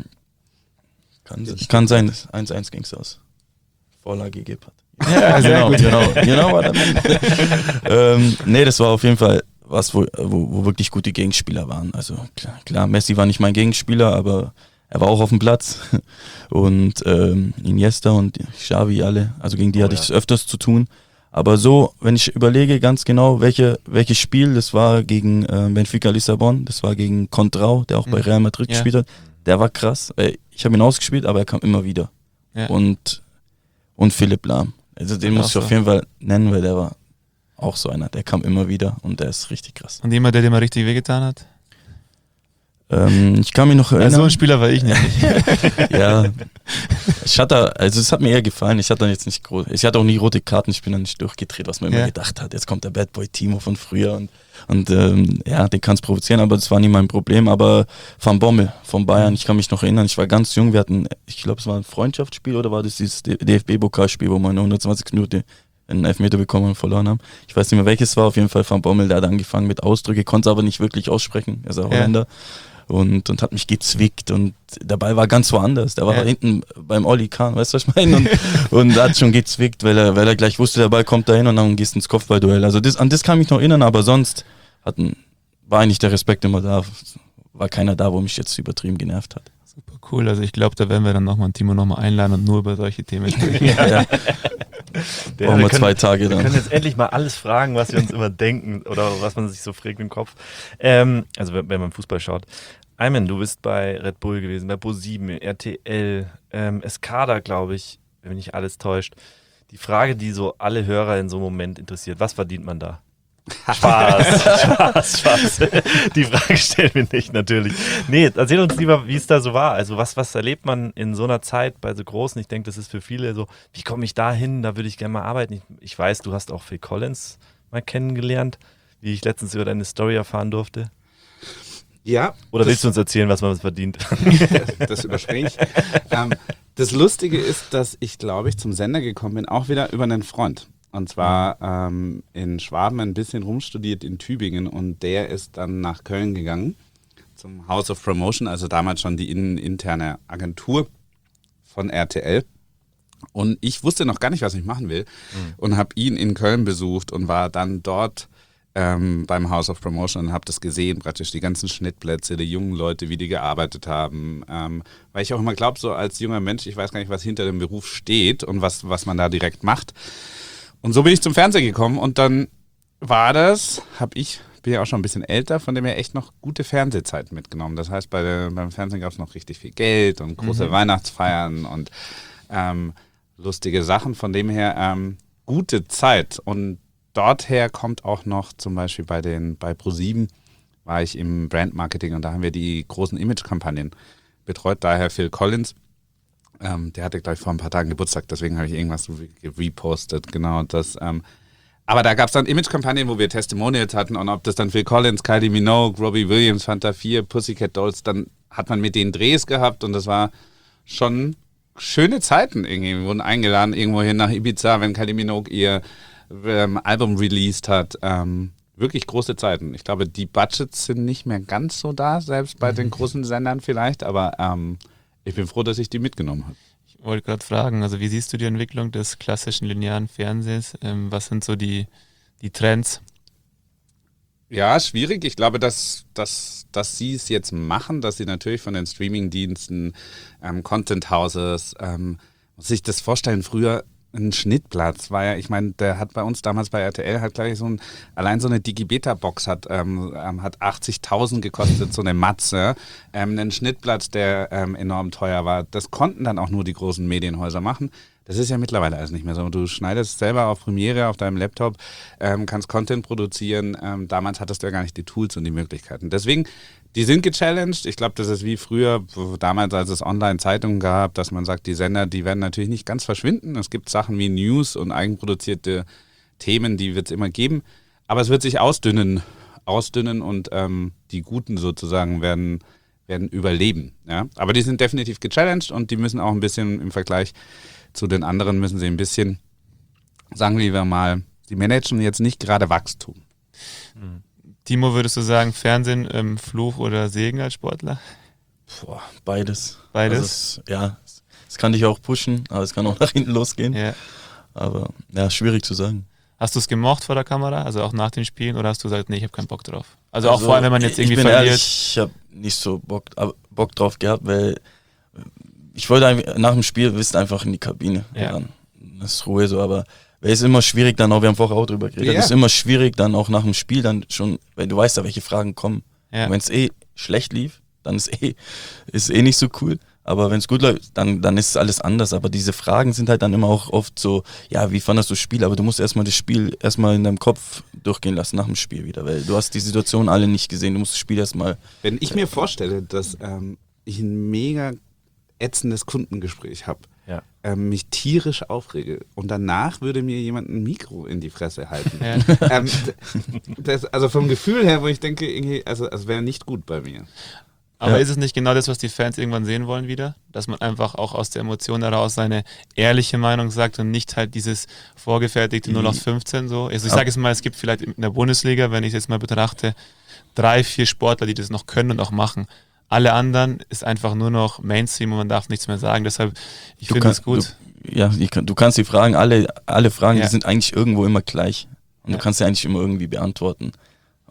kann, kann sein, eins eins ging es aus. Vorlage Gebhardt. Ja, sehr genau, gut. genau, genau war der Mann. ähm, nee, das war auf jeden Fall was, wo, wo, wo wirklich gute Gegenspieler waren. Also klar, klar, Messi war nicht mein Gegenspieler, aber er war auch auf dem Platz. Und ähm, Iniesta und Xavi alle, also gegen die Oh, hatte ja. ich öfters zu tun. Aber so, wenn ich überlege ganz genau, welche, welches Spiel, das war gegen äh, Benfica Lissabon, das war gegen Contrao, der auch bei Mhm. Real Madrid Ja. gespielt hat. Der war krass. Äh, Ich habe ihn ausgespielt, aber er kam immer wieder. Ja. Und, und Philipp Lahm. Also den Ja, muss ich so. auf jeden Fall nennen, weil der war auch so einer. Der kam immer wieder und der ist richtig krass. Und jemand, der dir mal richtig wehgetan hat? Ähm, ich kann mich noch Ja, erinnern. so ein Spieler war ich nicht. Ja, ich hatte, also es hat mir eher gefallen. Ich hatte dann jetzt nicht groß, ich hatte auch nie rote Karten. Ich bin dann nicht durchgedreht, was man immer Ja. gedacht hat. Jetzt kommt der Bad Boy Timo von früher und und ähm, ja, den kann es provozieren, aber das war nie mein Problem. Aber Van Bommel von Bayern, ich kann mich noch erinnern. Ich war ganz jung. Wir hatten, ich glaube, es war ein Freundschaftsspiel oder war das dieses D F B-Pokalspiel, wo wir in der hundertzwanzigsten Minute einen Elfmeter bekommen und verloren haben. Ich weiß nicht mehr welches war. Auf jeden Fall Van Bommel, der hat angefangen mit Ausdrücke, konnte aber nicht wirklich aussprechen. Er ist ein Ja. Holländer. Und, und hat mich gezwickt und der Ball war ganz woanders. Der war Ja. hinten beim Olli Kahn, weißt du, was ich meine? Und, und hat schon gezwickt, weil er, weil er gleich wusste, der Ball kommt dahin und dann gehst ins Kopfballduell. Also das, an das kann ich mich noch erinnern, aber sonst hatten, war eigentlich der Respekt immer da. war keiner da, wo mich jetzt übertrieben genervt hat. Super cool, also ich glaube, da werden wir dann nochmal Timo nochmal einladen und nur über solche Themen sprechen. ja, ja. Der, Brauchen wir können, zwei Tage dann. Wir können jetzt endlich mal alles fragen, was wir uns immer denken oder was man sich so fragt im Kopf. Ähm, also wenn, wenn man Fußball schaut. Ayman, du bist bei Red Bull gewesen, bei ProSieben, R T L, ähm, Escada, glaube ich, wenn mich nicht alles täuscht. Die Frage, die so alle Hörer in so einem Moment interessiert, was verdient man da? Spaß, Spaß, Spaß. Die Frage stellen wir nicht, natürlich. Nee, erzähl uns lieber, wie es da so war. Also was, was erlebt man in so einer Zeit bei so Großen? Ich denke, das ist für viele so, wie komme ich da hin? Da würde ich gerne mal arbeiten. Ich, ich weiß, du hast auch Phil Collins mal kennengelernt, wie ich letztens über deine Story erfahren durfte. Ja. Oder willst du uns erzählen, was man verdient? Das, das überspringe ich. ähm, das Lustige ist, dass ich, glaube ich, zum Sender gekommen bin, auch wieder über einen Freund. Und zwar ähm, in Schwaben ein bisschen rumstudiert in Tübingen und der ist dann nach Köln gegangen zum House of Promotion, also damals schon die in, interne Agentur von R T L. Und ich wusste noch gar nicht, was ich machen will mhm. und habe ihn in Köln besucht und war dann dort ähm, beim House of Promotion und habe das gesehen, praktisch die ganzen Schnittplätze, die jungen Leute, wie die gearbeitet haben. Ähm, weil ich auch immer glaube, so als junger Mensch, ich weiß gar nicht, was hinter dem Beruf steht und was, was man da direkt macht. Und so bin ich zum Fernsehen gekommen und dann war das, habe ich, bin ja auch schon ein bisschen älter, von dem her echt noch gute Fernsehzeit mitgenommen. Das heißt, bei der, beim Fernsehen gab es noch richtig viel Geld und große mhm. Weihnachtsfeiern und ähm, lustige Sachen. Von dem her ähm, gute Zeit. Und dorther kommt auch noch zum Beispiel bei den bei ProSieben war ich im Brandmarketing und da haben wir die großen Image-Kampagnen betreut. Daher Phil Collins. Ähm, der hatte, glaube ich, vor ein paar Tagen Geburtstag, deswegen habe ich irgendwas repostet, genau das. Ähm. Aber da gab es dann Image-Kampagnen, wo wir Testimonials hatten und ob das dann Phil Collins, Kylie Minogue, Robbie Williams, Fanta vier, Pussycat Dolls, dann hat man mit denen Drehs gehabt und das war schon schöne Zeiten irgendwie. Wir wurden eingeladen irgendwo hin nach Ibiza, wenn Kylie Minogue ihr ähm, Album released hat. Ähm, wirklich große Zeiten. Ich glaube, die Budgets sind nicht mehr ganz so da, selbst bei mhm. den großen Sendern vielleicht, aber ähm, ich bin froh, dass ich die mitgenommen habe. Ich wollte gerade fragen, also wie siehst du die Entwicklung des klassischen linearen Fernsehens? Ähm, was sind so die, die Trends? Ja, schwierig. Ich glaube, dass, dass, dass sie es jetzt machen, dass sie natürlich von den Streamingdiensten, ähm, Content Houses, ähm, muss sich das vorstellen, früher ein Schnittplatz war ja, ich meine, der hat bei uns damals bei R T L hat gleich so ein, allein so eine Digibeta-Box hat, ähm, hat achtzigtausend gekostet, so eine Matze, ähm, einen Schnittplatz, der ähm, enorm teuer war. Das konnten dann auch nur die großen Medienhäuser machen. Das ist ja mittlerweile alles nicht mehr so. Du schneidest selber auf Premiere, auf deinem Laptop, ähm, kannst Content produzieren. Ähm, damals hattest du ja gar nicht die Tools und die Möglichkeiten. Deswegen, die sind gechallenged. Ich glaube, das ist wie früher, damals, als es Online-Zeitungen gab, dass man sagt, die Sender, die werden natürlich nicht ganz verschwinden. Es gibt Sachen wie News und eigenproduzierte Themen, die wird es immer geben. Aber es wird sich ausdünnen, ausdünnen und ähm, die Guten sozusagen werden, werden überleben. Ja? Aber die sind definitiv gechallenged und die müssen auch ein bisschen im Vergleich zu den anderen müssen sie ein bisschen, sagen wir mal, sie managen jetzt nicht gerade Wachstum. Mhm. Timo, würdest du sagen, Fernsehen, ähm, Fluch oder Segen als Sportler? Boah, beides. Beides? Also es, ja, es kann dich auch pushen, aber es kann auch nach hinten losgehen. Ja. Aber ja, schwierig zu sagen. Hast du es gemocht vor der Kamera, also auch nach dem Spielen, oder hast du gesagt, nee, ich habe keinen Bock drauf? Also, also auch vor allem, wenn man jetzt irgendwie ich bin verliert. Ehrlich, ich habe nicht so Bock, Bock drauf gehabt, weil ich wollte einfach, nach dem Spiel wisst einfach in die Kabine. Ja. Dann. Das ist Ruhe so, aber es ist immer schwierig dann auch, wir haben vorher auch drüber geredet, es ja. ist immer schwierig dann auch nach dem Spiel dann schon, weil du weißt ja, welche Fragen kommen. Ja. Wenn es eh schlecht lief, dann ist eh, ist eh nicht so cool. Aber wenn es gut läuft, dann, dann ist alles anders. Aber diese Fragen sind halt dann immer auch oft so, ja, wie fandest du das Spiel? Aber du musst erstmal das Spiel erstmal in deinem Kopf durchgehen lassen nach dem Spiel wieder, weil du hast die Situation alle nicht gesehen. Du musst das Spiel erstmal... Wenn ich mir vorstelle, dass ähm, ich ein mega ätzendes Kundengespräch habe, ja. ähm, mich tierisch aufrege und danach würde mir jemand ein Mikro in die Fresse halten. Ja. ähm, das, also vom Gefühl her, wo ich denke, irgendwie, also es wäre nicht gut bei mir. Aber Ja. ist es nicht genau das, was die Fans irgendwann sehen wollen wieder? Dass man einfach auch aus der Emotion heraus seine ehrliche Meinung sagt und nicht halt dieses vorgefertigte null acht fünfzehn so. Also ich sage es mal, es gibt vielleicht in der Bundesliga, wenn ich es jetzt mal betrachte, drei, vier Sportler, die das noch können und auch machen. Alle anderen ist einfach nur noch Mainstream und man darf nichts mehr sagen. Deshalb, ich finde das gut. Du, ja, die, du kannst die Fragen, alle, alle Fragen, Ja. die sind eigentlich irgendwo immer gleich. Und Ja. du kannst sie eigentlich immer irgendwie beantworten.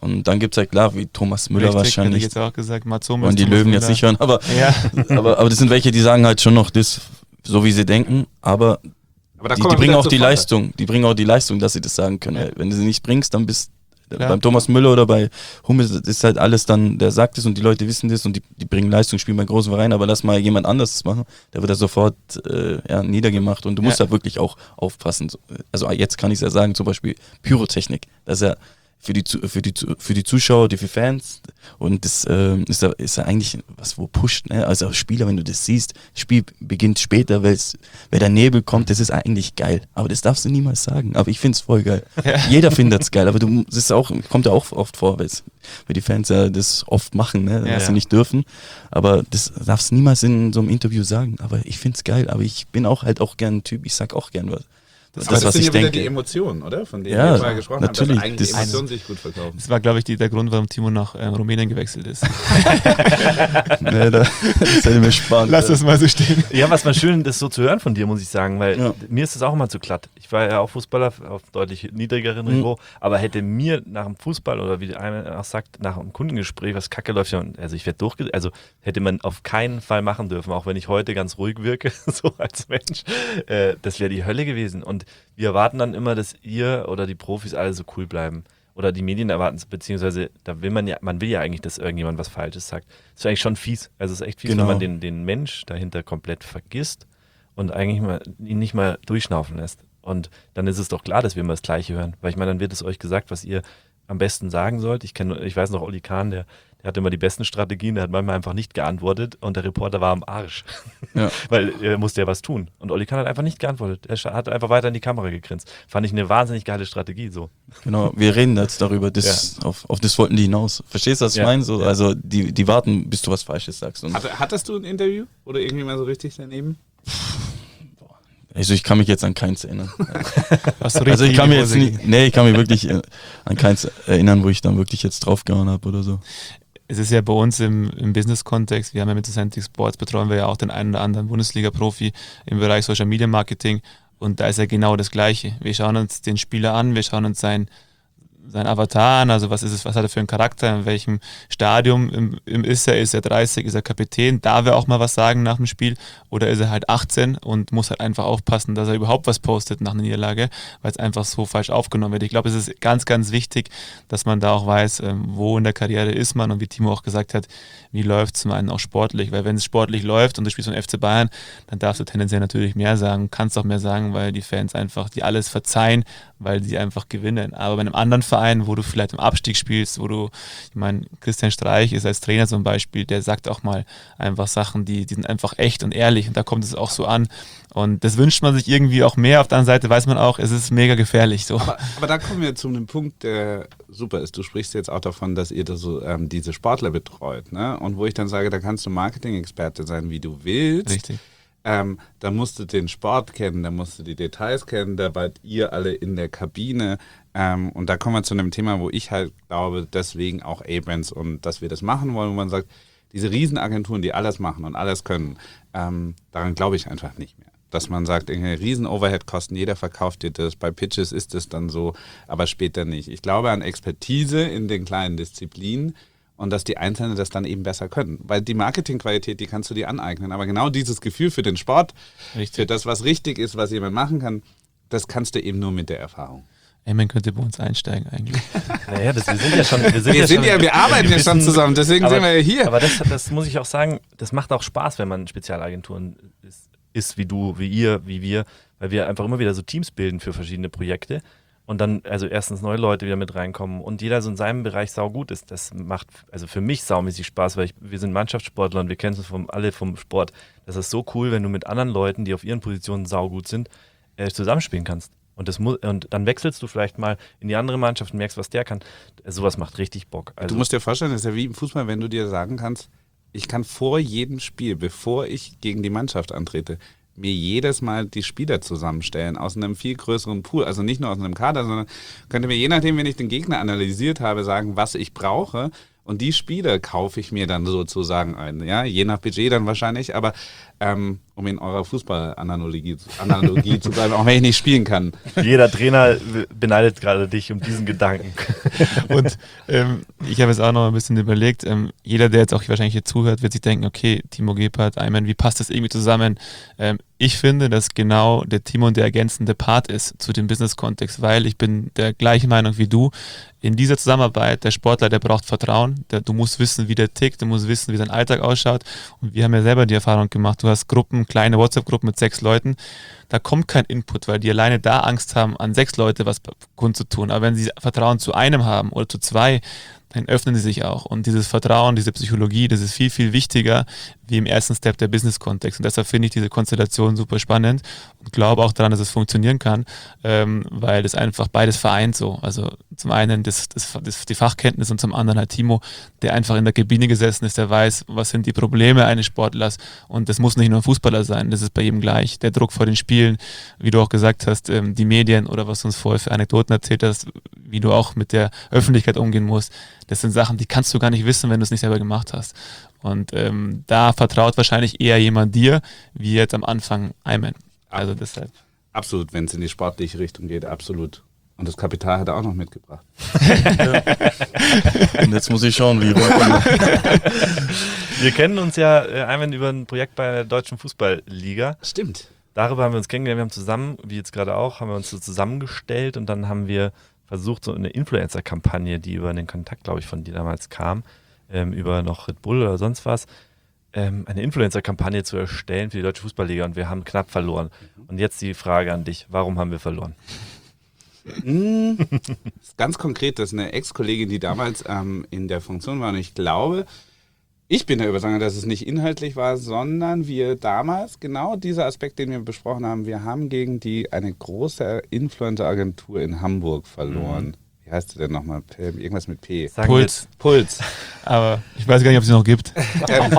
Und dann gibt es halt klar, wie Thomas Müller Richtig, wahrscheinlich. hätte ich jetzt auch gesagt, Mats Hummels, und die Thomas Löwen Müller. jetzt nicht hören, aber, Ja. aber, aber das sind welche, die sagen halt schon noch das, so wie sie denken, aber, Aber da die, kommen die wir bringen wieder auch zu die Vorteil. Leistung, die bringen auch die Leistung, dass sie das sagen können. Ja. Wenn du sie nicht bringst, dann bist Klar. beim Thomas Müller oder bei Hummels ist halt alles dann, der sagt es und die Leute wissen das und die, die bringen Leistung, spielen bei großen Vereinen, aber lass mal jemand anderes das machen, der wird da sofort äh, ja, niedergemacht und du musst Ja. da wirklich auch aufpassen. Also jetzt kann ich es ja sagen, zum Beispiel Pyrotechnik, das ist ja für die, Zu- für die, Zu- für die Zuschauer, die für Fans und das ähm, ist, ja, ist ja eigentlich was, wo pusht, ne? Also als Spieler, wenn du das siehst, das Spiel beginnt später, weil's, weil der Nebel kommt, das ist eigentlich geil, aber das darfst du niemals sagen, aber ich find's voll geil. Jeder findet es geil, aber du, das ist auch, kommt ja auch oft vor, weil's, weil die Fans ja das oft machen, ne? Ja, was ja. sie nicht dürfen, aber das darfst du niemals in so einem Interview sagen, aber ich find's geil, aber ich bin auch halt auch gern ein Typ, ich sag auch gern was. Das, Aber das, was sind ich ja wieder denke. die Emotionen, oder? Von denen Ja, wir vorher gesprochen natürlich. haben, dass eigentlich Das- Emotionen sich gut verkaufen. Das war, glaube ich, die, der Grund, warum Timo nach ähm, Rumänien gewechselt ist. Ne, da, das hätte mir sparen. Lass das mal so stehen. Ja, was mal schön ist, so zu hören von dir, muss ich sagen, weil Ja. mir ist das auch immer zu glatt. Ich war ja auch Fußballer auf deutlich niedrigerem Mhm. Niveau, aber hätte mir nach dem Fußball oder wie einer auch sagt, nach einem Kundengespräch, was kacke läuft, ja, also ich werde durchge... Also hätte man auf keinen Fall machen dürfen, auch wenn ich heute ganz ruhig wirke, so als Mensch. Äh, das wäre die Hölle gewesen. Und wir erwarten dann immer, dass ihr oder die Profis alle so cool bleiben. Oder die Medien erwarten es, beziehungsweise da will man ja, man will ja eigentlich, dass irgendjemand was Falsches sagt. Das ist eigentlich schon fies. Also es ist echt fies, Genau. wenn man den, den Mensch dahinter komplett vergisst und eigentlich mal, ihn nicht mal durchschnaufen lässt. Und dann ist es doch klar, dass wir immer das Gleiche hören. Weil ich meine, dann wird es euch gesagt, was ihr am besten sagen sollt. Ich kenne, ich weiß noch, Oli Kahn, der, der hatte immer die besten Strategien, der hat manchmal einfach nicht geantwortet und der Reporter war am Arsch. Ja. Weil er musste ja was tun. Und Oli Kahn hat einfach nicht geantwortet. Er scha- hat einfach weiter in die Kamera gegrinst. Fand ich eine wahnsinnig geile Strategie so. Genau, wir reden jetzt darüber, das, auf, auf das wollten die hinaus. Verstehst du, was ich Ja. meine? So, also die, die warten, bis du was Falsches sagst. Und Hatte, hattest du ein Interview oder irgendwie mal so richtig daneben? also ich kann mich jetzt an keins erinnern. Hast du Also ich richtig kann in die mir jetzt Hose nicht, nee, ich kann mich wirklich äh, an keins erinnern, wo ich dann wirklich jetzt draufgehauen habe oder so. Es ist ja bei uns im, im Business-Kontext, wir haben ja mit Centric Sports, betreuen wir ja auch den einen oder anderen Bundesliga-Profi im Bereich Social Media Marketing und da ist ja genau das Gleiche. Wir schauen uns den Spieler an, wir schauen uns sein, sein Avatar an, also was ist es, was hat er für einen Charakter, in welchem Stadium im, im ist er, ist er dreißig, ist er Kapitän, darf er auch mal was sagen nach dem Spiel oder ist er halt achtzehn und muss halt einfach aufpassen, dass er überhaupt was postet nach einer Niederlage, weil es einfach so falsch aufgenommen wird. Ich glaube, es ist ganz, ganz wichtig, dass man da auch weiß, ähm, wo in der Karriere ist man und wie Timo auch gesagt hat, wie läuft es zum einen auch sportlich, weil wenn es sportlich läuft und du spielst beim F C Bayern, dann darfst du tendenziell natürlich mehr sagen, kannst auch mehr sagen, weil die Fans einfach die alles verzeihen, weil sie einfach gewinnen. Aber bei einem anderen Verein, wo du vielleicht im Abstieg spielst, wo du, ich meine, Christian Streich ist als Trainer zum Beispiel, der sagt auch mal einfach Sachen, die, die sind einfach echt und ehrlich und da kommt es auch so an. Und das wünscht man sich irgendwie auch mehr. Auf der anderen Seite weiß man auch, es ist mega gefährlich. So. Aber, aber da kommen wir zu einem Punkt, der super ist. Du sprichst jetzt auch davon, dass ihr da so ähm, diese Sportler betreut, ne? Und wo ich dann sage, da kannst du Marketing-Experte sein, wie du willst. Richtig. Ähm, da musst du den Sport kennen, da musst du die Details kennen, da wart ihr alle in der Kabine. Ähm, und da kommen wir zu einem Thema, wo ich halt glaube, deswegen auch A-Brands und dass wir das machen wollen, wo man sagt, diese Riesenagenturen, die alles machen und alles können, ähm, daran glaube ich einfach nicht mehr. Dass man sagt, riesen Overhead-Kosten, jeder verkauft dir das, bei Pitches ist es dann so, aber später nicht. Ich glaube an Expertise in den kleinen Disziplinen und dass die Einzelnen das dann eben besser können. Weil die Marketingqualität, die kannst du dir aneignen, aber genau dieses Gefühl für den Sport, Richtig. für das, was richtig ist, was jemand machen kann, das kannst du eben nur mit der Erfahrung. Ey, man könnte bei uns einsteigen eigentlich. Naja, das, wir sind ja schon. Wir sind, Wir, ja, sind schon ja, wir arbeiten ja schon wissen- zusammen, deswegen aber, sind wir ja hier. Aber das, das muss ich auch sagen, das macht auch Spaß, wenn man Spezialagenturen ist, ist, wie du, wie ihr, wie wir, weil wir einfach immer wieder so Teams bilden für verschiedene Projekte und dann also erstens neue Leute wieder mit reinkommen und jeder so in seinem Bereich saugut ist. Das macht also für mich saumäßig Spaß, weil ich, wir sind Mannschaftssportler und wir kennen es vom, alle vom Sport. Das ist so cool, wenn du mit anderen Leuten, die auf ihren Positionen saugut sind, äh, zusammenspielen kannst. Und, das mu- und dann wechselst du vielleicht mal in die andere Mannschaft und merkst, was der kann. Sowas macht richtig Bock. Also, Du musst dir vorstellen, das ist ja wie im Fußball, wenn du dir sagen kannst, ich kann vor jedem Spiel, bevor ich gegen die Mannschaft antrete, mir jedes Mal die Spieler zusammenstellen aus einem viel größeren Pool, also nicht nur aus einem Kader, sondern könnte mir je nachdem, wenn ich den Gegner analysiert habe, sagen, was ich brauche und die Spieler kaufe ich mir dann sozusagen ein, ja, je nach Budget dann wahrscheinlich, aber ähm, um in eurer Fußballanalogie Analogie zu bleiben, auch wenn ich nicht spielen kann. Jeder Trainer beneidet gerade dich um diesen Gedanken. Und ähm, ich habe jetzt auch noch ein bisschen überlegt, ähm, jeder, der jetzt auch wahrscheinlich hier zuhört, wird sich denken, okay, Timo Gebhardt, Ayman, wie passt das irgendwie zusammen? Ähm, ich finde, dass genau der Timo der ergänzende Part ist zu dem Business-Kontext, weil ich bin der gleichen Meinung wie du. In dieser Zusammenarbeit, der Sportler, der braucht Vertrauen, der, du musst wissen, wie der tickt, du musst wissen, wie sein Alltag ausschaut. Und wir haben ja selber die Erfahrung gemacht, du hast Gruppen, kleine WhatsApp-Gruppen mit sechs Leuten, da kommt kein Input, weil die alleine da Angst haben, an sechs Leute was kundzutun. Aber wenn sie Vertrauen zu einem haben oder zu zwei, dann öffnen sie sich auch. Und dieses Vertrauen, diese Psychologie, das ist viel, viel wichtiger wie im ersten Step der Business-Kontext. Und deshalb finde ich diese Konstellation super spannend und glaube auch daran, dass es funktionieren kann, ähm, weil das einfach beides vereint so. Also zum einen das, das, das, die Fachkenntnis und zum anderen halt Timo, der einfach in der Kabine gesessen ist, der weiß, was sind die Probleme eines Sportlers. Und das muss nicht nur ein Fußballer sein, das ist bei jedem gleich. Der Druck vor den Spielen, wie du auch gesagt hast, ähm, die Medien oder was du uns vorher für Anekdoten erzählt hast, wie du auch mit der Öffentlichkeit umgehen musst. Das sind Sachen, die kannst du gar nicht wissen, wenn du es nicht selber gemacht hast. Und ähm, da vertraut wahrscheinlich eher jemand dir, wie jetzt am Anfang Ayman. Also deshalb. Absolut, wenn es in die sportliche Richtung geht, absolut. Und das Kapital hat er auch noch mitgebracht. Ja. Und jetzt muss ich schauen, wie rum. Wir kennen uns ja, äh, Ayman, über ein Projekt bei der Deutschen Fußballliga. Stimmt. Darüber haben wir uns kennengelernt. Wir haben zusammen, wie jetzt gerade auch, haben wir uns so zusammengestellt und dann haben wir versucht, so eine Influencer-Kampagne, die über den Kontakt, glaube ich, von dir damals kam, ähm, über noch Red Bull oder sonst was, ähm, eine Influencer-Kampagne zu erstellen für die Deutsche Fußballliga und wir haben knapp verloren. Und jetzt die Frage an dich, warum haben wir verloren? Mm, das ist ganz konkret, das ist eine Ex-Kollegin, die damals ähm, in der Funktion war und ich glaube, ich bin der Überzeugung, dass es nicht inhaltlich war, sondern wir damals, genau dieser Aspekt, den wir besprochen haben, wir haben gegen die eine große Influencer-Agentur in Hamburg verloren. Mhm. Wie heißt sie denn nochmal? Irgendwas mit P. Sagen Puls. Puls. Aber ich weiß gar nicht, ob es sie noch gibt. ähm,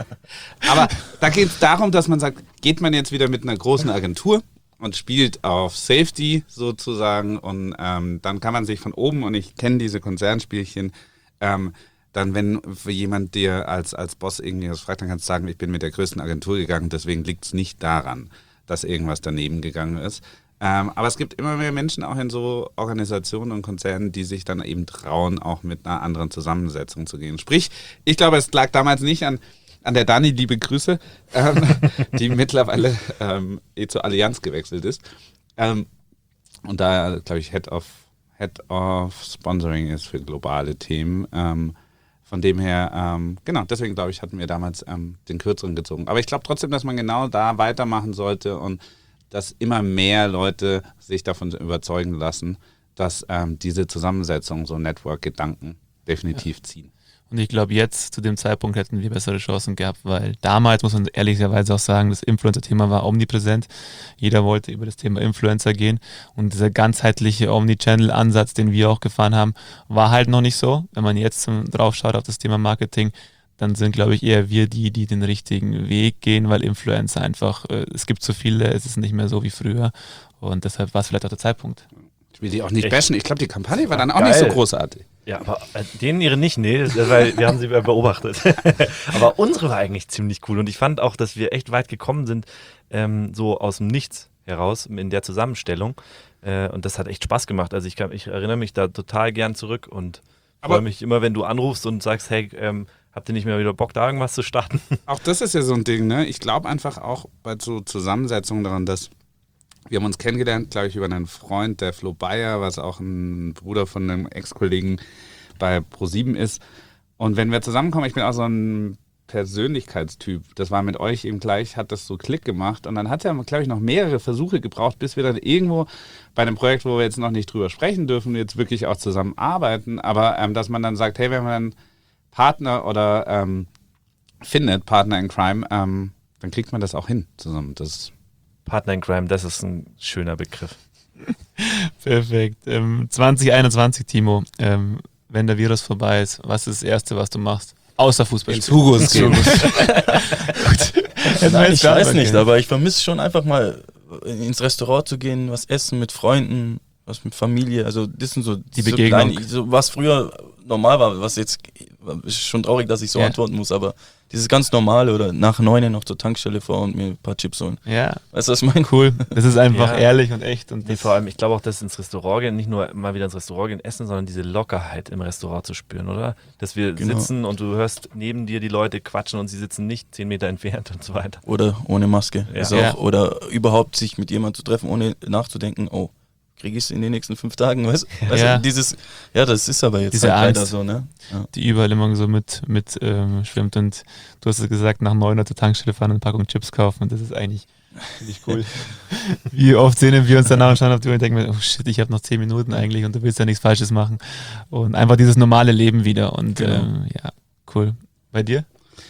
aber da geht es darum, dass man sagt, geht man jetzt wieder mit einer großen Agentur und spielt auf Safety sozusagen und ähm, dann kann man sich von oben, und ich kenne diese Konzernspielchen, ähm, dann, wenn für jemand dir als, als Boss irgendwie was fragt, dann kannst du sagen, ich bin mit der größten Agentur gegangen, deswegen liegt es nicht daran, dass irgendwas daneben gegangen ist. Ähm, aber es gibt immer mehr Menschen auch in so Organisationen und Konzernen, die sich dann eben trauen, auch mit einer anderen Zusammensetzung zu gehen. Sprich, ich glaube, es lag damals nicht an, an der Dani, liebe Grüße, ähm, die mittlerweile ähm, eh zur Allianz gewechselt ist. Ähm, und da, glaube ich, Head of, Head of Sponsoring ist für globale Themen. Ähm, Von dem her, ähm, genau, deswegen glaube ich, hatten wir damals ähm, den Kürzeren gezogen. Aber ich glaube trotzdem, dass man genau da weitermachen sollte und dass immer mehr Leute sich davon überzeugen lassen, dass ähm, diese Zusammensetzung, so Network-Gedanken definitiv ja. ziehen. Und ich glaube, jetzt zu dem Zeitpunkt hätten wir bessere Chancen gehabt, weil damals, muss man ehrlicherweise auch sagen, das Influencer-Thema war omnipräsent. Jeder wollte über das Thema Influencer gehen und dieser ganzheitliche Omnichannel-Ansatz, den wir auch gefahren haben, war halt noch nicht so. Wenn man jetzt drauf schaut auf das Thema Marketing, dann sind, glaube ich, eher wir die, die den richtigen Weg gehen, weil Influencer einfach, äh, es gibt zu viele, es ist nicht mehr so wie früher und deshalb war es vielleicht auch der Zeitpunkt. Ich will die auch nicht Echt? bashen. Ich glaube, die Kampagne war dann auch Geil. nicht so großartig. Ja, aber äh, denen ihre nicht, nee, das, weil wir haben sie beobachtet. Aber unsere war eigentlich ziemlich cool und ich fand auch, dass wir echt weit gekommen sind, ähm, so aus dem Nichts heraus in der Zusammenstellung äh, und das hat echt Spaß gemacht. Also ich, kann, ich erinnere mich da total gern zurück und freue mich immer, wenn du anrufst und sagst, hey, ähm, habt ihr nicht mehr wieder Bock, da irgendwas zu starten? Auch das ist ja so ein Ding, ne? Ich glaube einfach auch bei so Zusammensetzungen daran, dass wir haben uns kennengelernt, glaube ich, über einen Freund, der Flo Bayer, was auch ein Bruder von einem Ex-Kollegen bei ProSieben ist. Und wenn wir zusammenkommen, ich bin auch so ein Persönlichkeitstyp, das war mit euch eben gleich, hat das so Klick gemacht. Und dann hat es ja, glaube ich, noch mehrere Versuche gebraucht, bis wir dann irgendwo bei einem Projekt, wo wir jetzt noch nicht drüber sprechen dürfen, jetzt wirklich auch zusammenarbeiten. Aber ähm, dass man dann sagt, hey, wenn man einen Partner oder ähm, findet, Partner in Crime, ähm, dann kriegt man das auch hin zusammen. Das Partner in Crime, das ist ein schöner Begriff. Perfekt. Ähm, zwanzig einundzwanzig, Timo, ähm, wenn der Virus vorbei ist, was ist das Erste, was du machst? Außer Fußball. Ins Hugos gehen. Nein, ich weiß nicht, aber ich vermisse schon einfach mal ins Restaurant zu gehen, was essen mit Freunden, was mit Familie. Also das sind so die so Begegnung. Kleine, so was früher normal war, was jetzt ist schon traurig, dass ich so ja. antworten muss, aber dieses ganz normale oder nach neun noch zur Tankstelle fahren und mir ein paar Chips holen. Ja. Weißt du, was ich meine? Cool. Das ist einfach Ja. ehrlich und echt. Und Nee, das vor allem, ich glaube auch, dass ins Restaurant gehen, nicht nur mal wieder ins Restaurant gehen, essen, sondern diese Lockerheit im Restaurant zu spüren, oder? Dass wir Genau. sitzen und du hörst neben dir die Leute quatschen und sie sitzen nicht zehn Meter entfernt und so weiter. Oder ohne Maske. Ja. Ist auch, Ja. Oder überhaupt sich mit jemandem zu treffen, ohne nachzudenken, oh, kriege ich es in den nächsten fünf Tagen, weißt, weißt Ja. du? Dieses, ja, das ist aber jetzt Diese halt leider Angst. so, ne? Ja. die überall immer so mit, mit ähm, schwimmt. Und du hast es gesagt, nach neun Uhr zur Tankstelle fahren und eine Packung Chips kaufen. Und das ist eigentlich ziemlich cool. Wie oft sehen wir uns danach und schauen auf die Uhr und denken, oh shit, ich habe noch zehn Minuten eigentlich und du willst ja nichts Falsches machen. Und einfach dieses normale Leben wieder. Und Genau. ähm, ja, cool. Bei dir?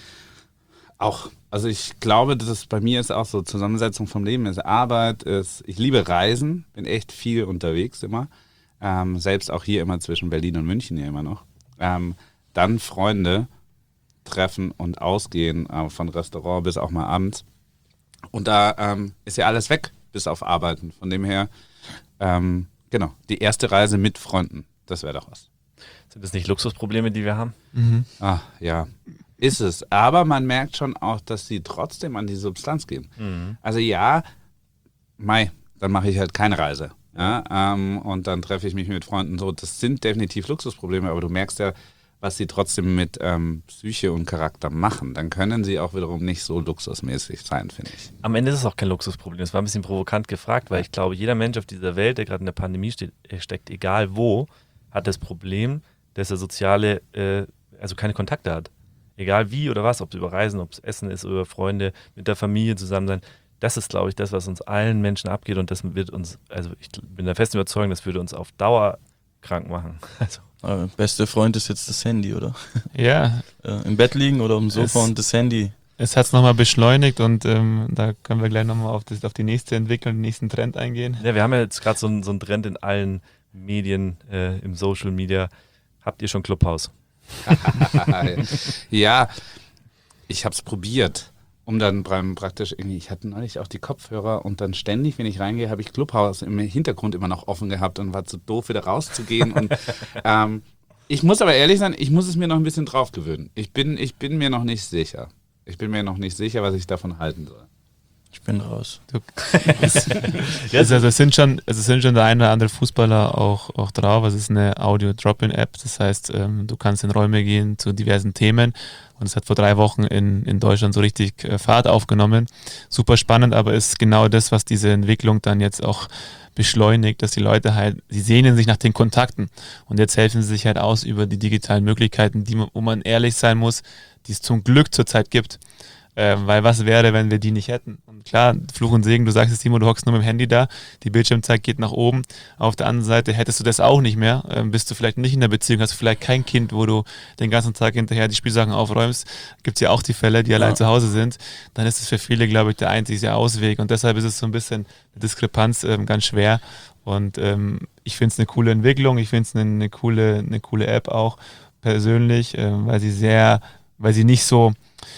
Auch, also ich glaube, dass es bei mir ist auch so Zusammensetzung vom Leben ist Arbeit, ist, ich liebe Reisen, bin echt viel unterwegs immer, ähm, selbst auch hier immer zwischen Berlin und München ja immer noch. Ähm, dann Freunde treffen und ausgehen, äh, von Restaurant bis auch mal abends. Und da ähm, ist ja alles weg, bis auf Arbeiten. Von dem her, ähm, genau, die erste Reise mit Freunden, das wäre doch was. Sind das nicht Luxusprobleme, die wir haben? Mhm. Ah, ja, ist es. Aber man merkt schon auch, dass sie trotzdem an die Substanz gehen. Mhm. Also ja, Mai, dann mache ich halt keine Reise. Ja, ähm, und dann treffe ich mich mit Freunden so. Das sind definitiv Luxusprobleme, aber du merkst ja, was sie trotzdem mit ähm, Psyche und Charakter machen. Dann können sie auch wiederum nicht so luxusmäßig sein, finde ich. Am Ende ist es auch kein Luxusproblem. Das war ein bisschen provokant gefragt, weil ich glaube, jeder Mensch auf dieser Welt, der gerade in der Pandemie steht, steckt, egal wo, hat das Problem, dass er soziale, äh, also keine Kontakte hat. Egal wie oder was, ob es über Reisen, ob es Essen ist, über Freunde, mit der Familie zusammen sein. Das ist, glaube ich, das, was uns allen Menschen abgeht und das wird uns, also ich bin der festen Überzeugung, das würde uns auf Dauer krank machen. Also, Aber beste Freund ist jetzt das Handy, oder? Ja, Äh, Im Bett liegen oder am Sofa Es- und das Handy. es hat es nochmal beschleunigt und ähm, da können wir gleich nochmal auf, das- auf die nächste Entwicklung, den nächsten Trend eingehen. ja, wir haben ja jetzt gerade so, einen- so einen Trend in allen Medien, äh, im Social Media. Habt ihr schon Clubhouse? Ja, ich habe es probiert, um dann beim praktisch irgendwie, ich hatte neulich auch die Kopfhörer und dann ständig, wenn ich reingehe, habe ich Clubhouse im Hintergrund immer noch offen gehabt und war zu doof, wieder rauszugehen. Und ähm, ich muss aber ehrlich sein, ich muss es mir noch ein bisschen drauf gewöhnen. Ich bin, ich bin mir noch nicht sicher. Ich bin mir noch nicht sicher, was ich davon halten soll. Ich bin raus. Du, es, also, also es sind schon, also es sind schon der eine oder andere Fußballer auch, auch drauf. Es ist eine Audio-Drop-In-App. Das heißt, ähm, du kannst in Räume gehen zu diversen Themen. Und es hat vor drei Wochen in, in Deutschland so richtig äh, Fahrt aufgenommen. Super spannend, aber ist genau das, was diese Entwicklung dann jetzt auch beschleunigt, dass die Leute halt, sie sehnen sich nach den Kontakten. Und jetzt helfen sie sich halt aus über die digitalen Möglichkeiten, die man, wo man ehrlich sein muss, die es zum Glück zurzeit gibt. Ähm, weil was wäre, wenn wir die nicht hätten? Und klar, Fluch und Segen, du sagst es, Timo, du hockst nur mit dem Handy da, die Bildschirmzeit geht nach oben. Auf der anderen Seite hättest du das auch nicht mehr, ähm, bist du vielleicht nicht in der Beziehung, hast du vielleicht kein Kind, wo du den ganzen Tag hinterher die Spielsachen aufräumst. Gibt es ja auch die Fälle, die allein Ja. zu Hause sind. Dann ist es für viele, glaube ich, der einzige Ausweg. Und deshalb ist es so ein bisschen eine Diskrepanz ähm, ganz schwer. Und ähm, ich finde es eine coole Entwicklung, ich finde es eine, eine, coole, eine coole App auch persönlich, ähm, weil sie sehr, weil sie nicht so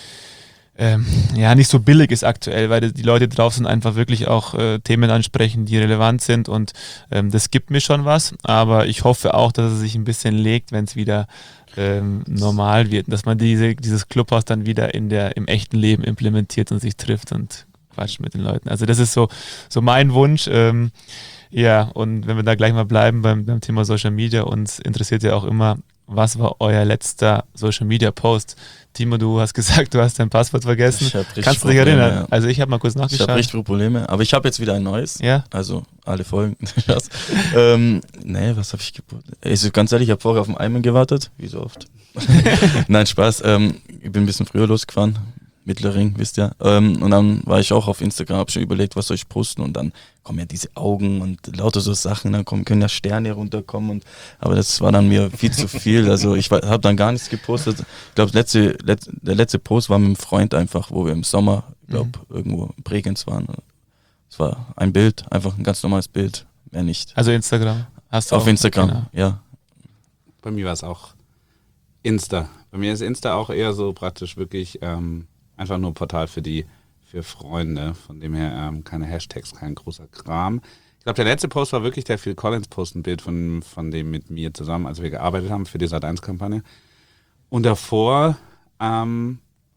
Ähm, ja, nicht so billig ist aktuell, weil die Leute drauf sind, einfach wirklich auch äh, Themen ansprechen, die relevant sind und ähm, das gibt mir schon was, aber ich hoffe auch, dass es sich ein bisschen legt, wenn es wieder ähm, normal wird, dass man diese, dieses Clubhaus dann wieder in der, im echten Leben implementiert und sich trifft und quatscht mit den Leuten. Also das ist so, so mein Wunsch. Ähm, ja, und wenn wir da gleich mal bleiben beim, beim Thema Social Media, uns interessiert ja auch immer, was war euer letzter Social Media Post? Timo, du hast gesagt, du hast dein Passwort vergessen. Ich hab richtig Kannst du dich Probleme, erinnern? ja. Also ich habe mal kurz Ich habe nachgeschaut. richtig Probleme, aber ich habe jetzt wieder ein neues. Ja? Also alle Folgen. Spaß. ähm, nee, was habe ich geboten? Also ganz ehrlich, ich habe vorher auf den Eimer gewartet, wie so oft. Nein, Spaß. Ähm, ich bin ein bisschen früher losgefahren. Mittelring, wisst ihr. Ähm, und dann war ich auch auf Instagram, habe schon überlegt, was soll ich posten und dann kommen ja diese Augen und lauter so Sachen, dann kommen, können ja Sterne runterkommen und aber das war dann mir viel zu viel, also ich habe dann gar nichts gepostet. Ich glaube, letzte, letz, der letzte Post war mit einem Freund einfach, wo wir im Sommer, ich glaube, mhm. irgendwo in Bregenz waren. Es war ein Bild, einfach ein ganz normales Bild, mehr nicht. Also Instagram. Hast du auf auch, Instagram, genau. ja. Bei mir war es auch Insta. Bei mir ist Insta auch eher so praktisch wirklich ähm, einfach nur ein Portal für die, für Freunde. Von dem her ähm, keine Hashtags, kein großer Kram. Ich glaube, der letzte Post war wirklich der Phil Collins Post, ein Bild von, von dem mit mir zusammen, als wir gearbeitet haben für die Sat eins Kampagne. Und davor ähm,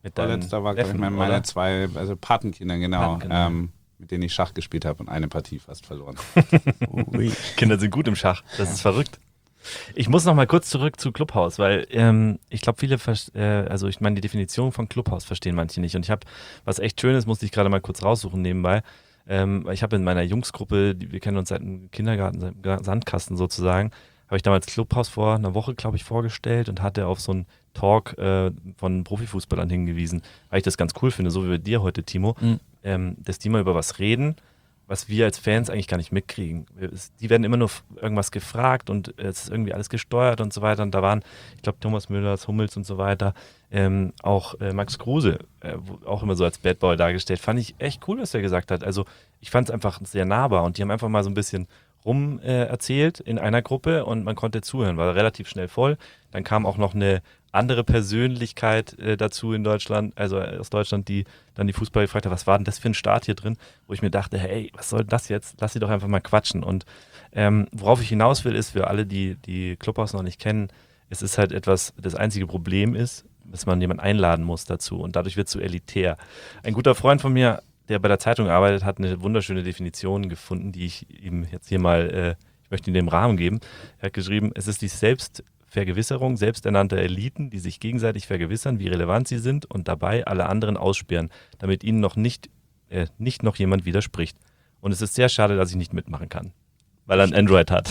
Mit deinen Vorletzter war, glaube ich, Neffen, meine oder? zwei, also Patenkinder, genau, Patenkinder. ähm, mit denen ich Schach gespielt habe und eine Partie fast verloren. Ui. Kinder sind gut im Schach. Das ist verrückt. Ich muss noch mal kurz zurück zu Clubhouse, weil ähm, ich glaube, viele, vers- äh, also ich meine, die Definition von Clubhouse verstehen manche nicht. Und ich habe was echt Schönes, musste ich gerade mal kurz raussuchen nebenbei. Ähm, ich habe in meiner Jungsgruppe, die, wir kennen uns seit dem Kindergarten, seit dem Ga- Sandkasten sozusagen, habe ich damals Clubhouse vor einer Woche, glaube ich, vorgestellt und hatte auf so einen Talk äh, von Profifußballern hingewiesen, weil ich das ganz cool finde, so wie bei dir heute, Timo, Mhm. ähm, dass die mal über was reden, was wir als Fans eigentlich gar nicht mitkriegen. Wir- es- Die werden immer nur f- irgendwas gefragt und es ist irgendwie alles gesteuert und so weiter. Und da waren, ich glaube, Thomas Müllers, Hummels und so weiter, ähm, auch äh, Max Kruse, äh, wo- auch immer so als Bad Boy dargestellt. Fand ich echt cool, was er gesagt hat. Also ich fand es einfach sehr nahbar und die haben einfach mal so ein bisschen rum äh, erzählt in einer Gruppe und man konnte zuhören, war relativ schnell voll. Dann kam auch noch eine andere Persönlichkeit äh, dazu in Deutschland, also äh, aus Deutschland, die dann die Fußballer gefragt hat, was war denn das für ein Start hier drin, wo ich mir dachte, hey, was soll das jetzt? Lass sie doch einfach mal quatschen. Und ähm, worauf ich hinaus will, ist für alle, die die Clubhouse noch nicht kennen, es ist halt etwas, das einzige Problem ist, dass man jemanden einladen muss dazu und dadurch wird es so elitär. Ein guter Freund von mir, der bei der Zeitung arbeitet, hat eine wunderschöne Definition gefunden, die ich ihm jetzt hier mal, äh, ich möchte ihn dem Rahmen geben. Er hat geschrieben, es ist die Selbstvergewisserung selbsternannter Eliten, die sich gegenseitig vergewissern, wie relevant sie sind und dabei alle anderen aussperren, damit ihnen noch nicht, äh, nicht noch jemand widerspricht. Und es ist sehr schade, dass ich nicht mitmachen kann, weil er ein Android hat.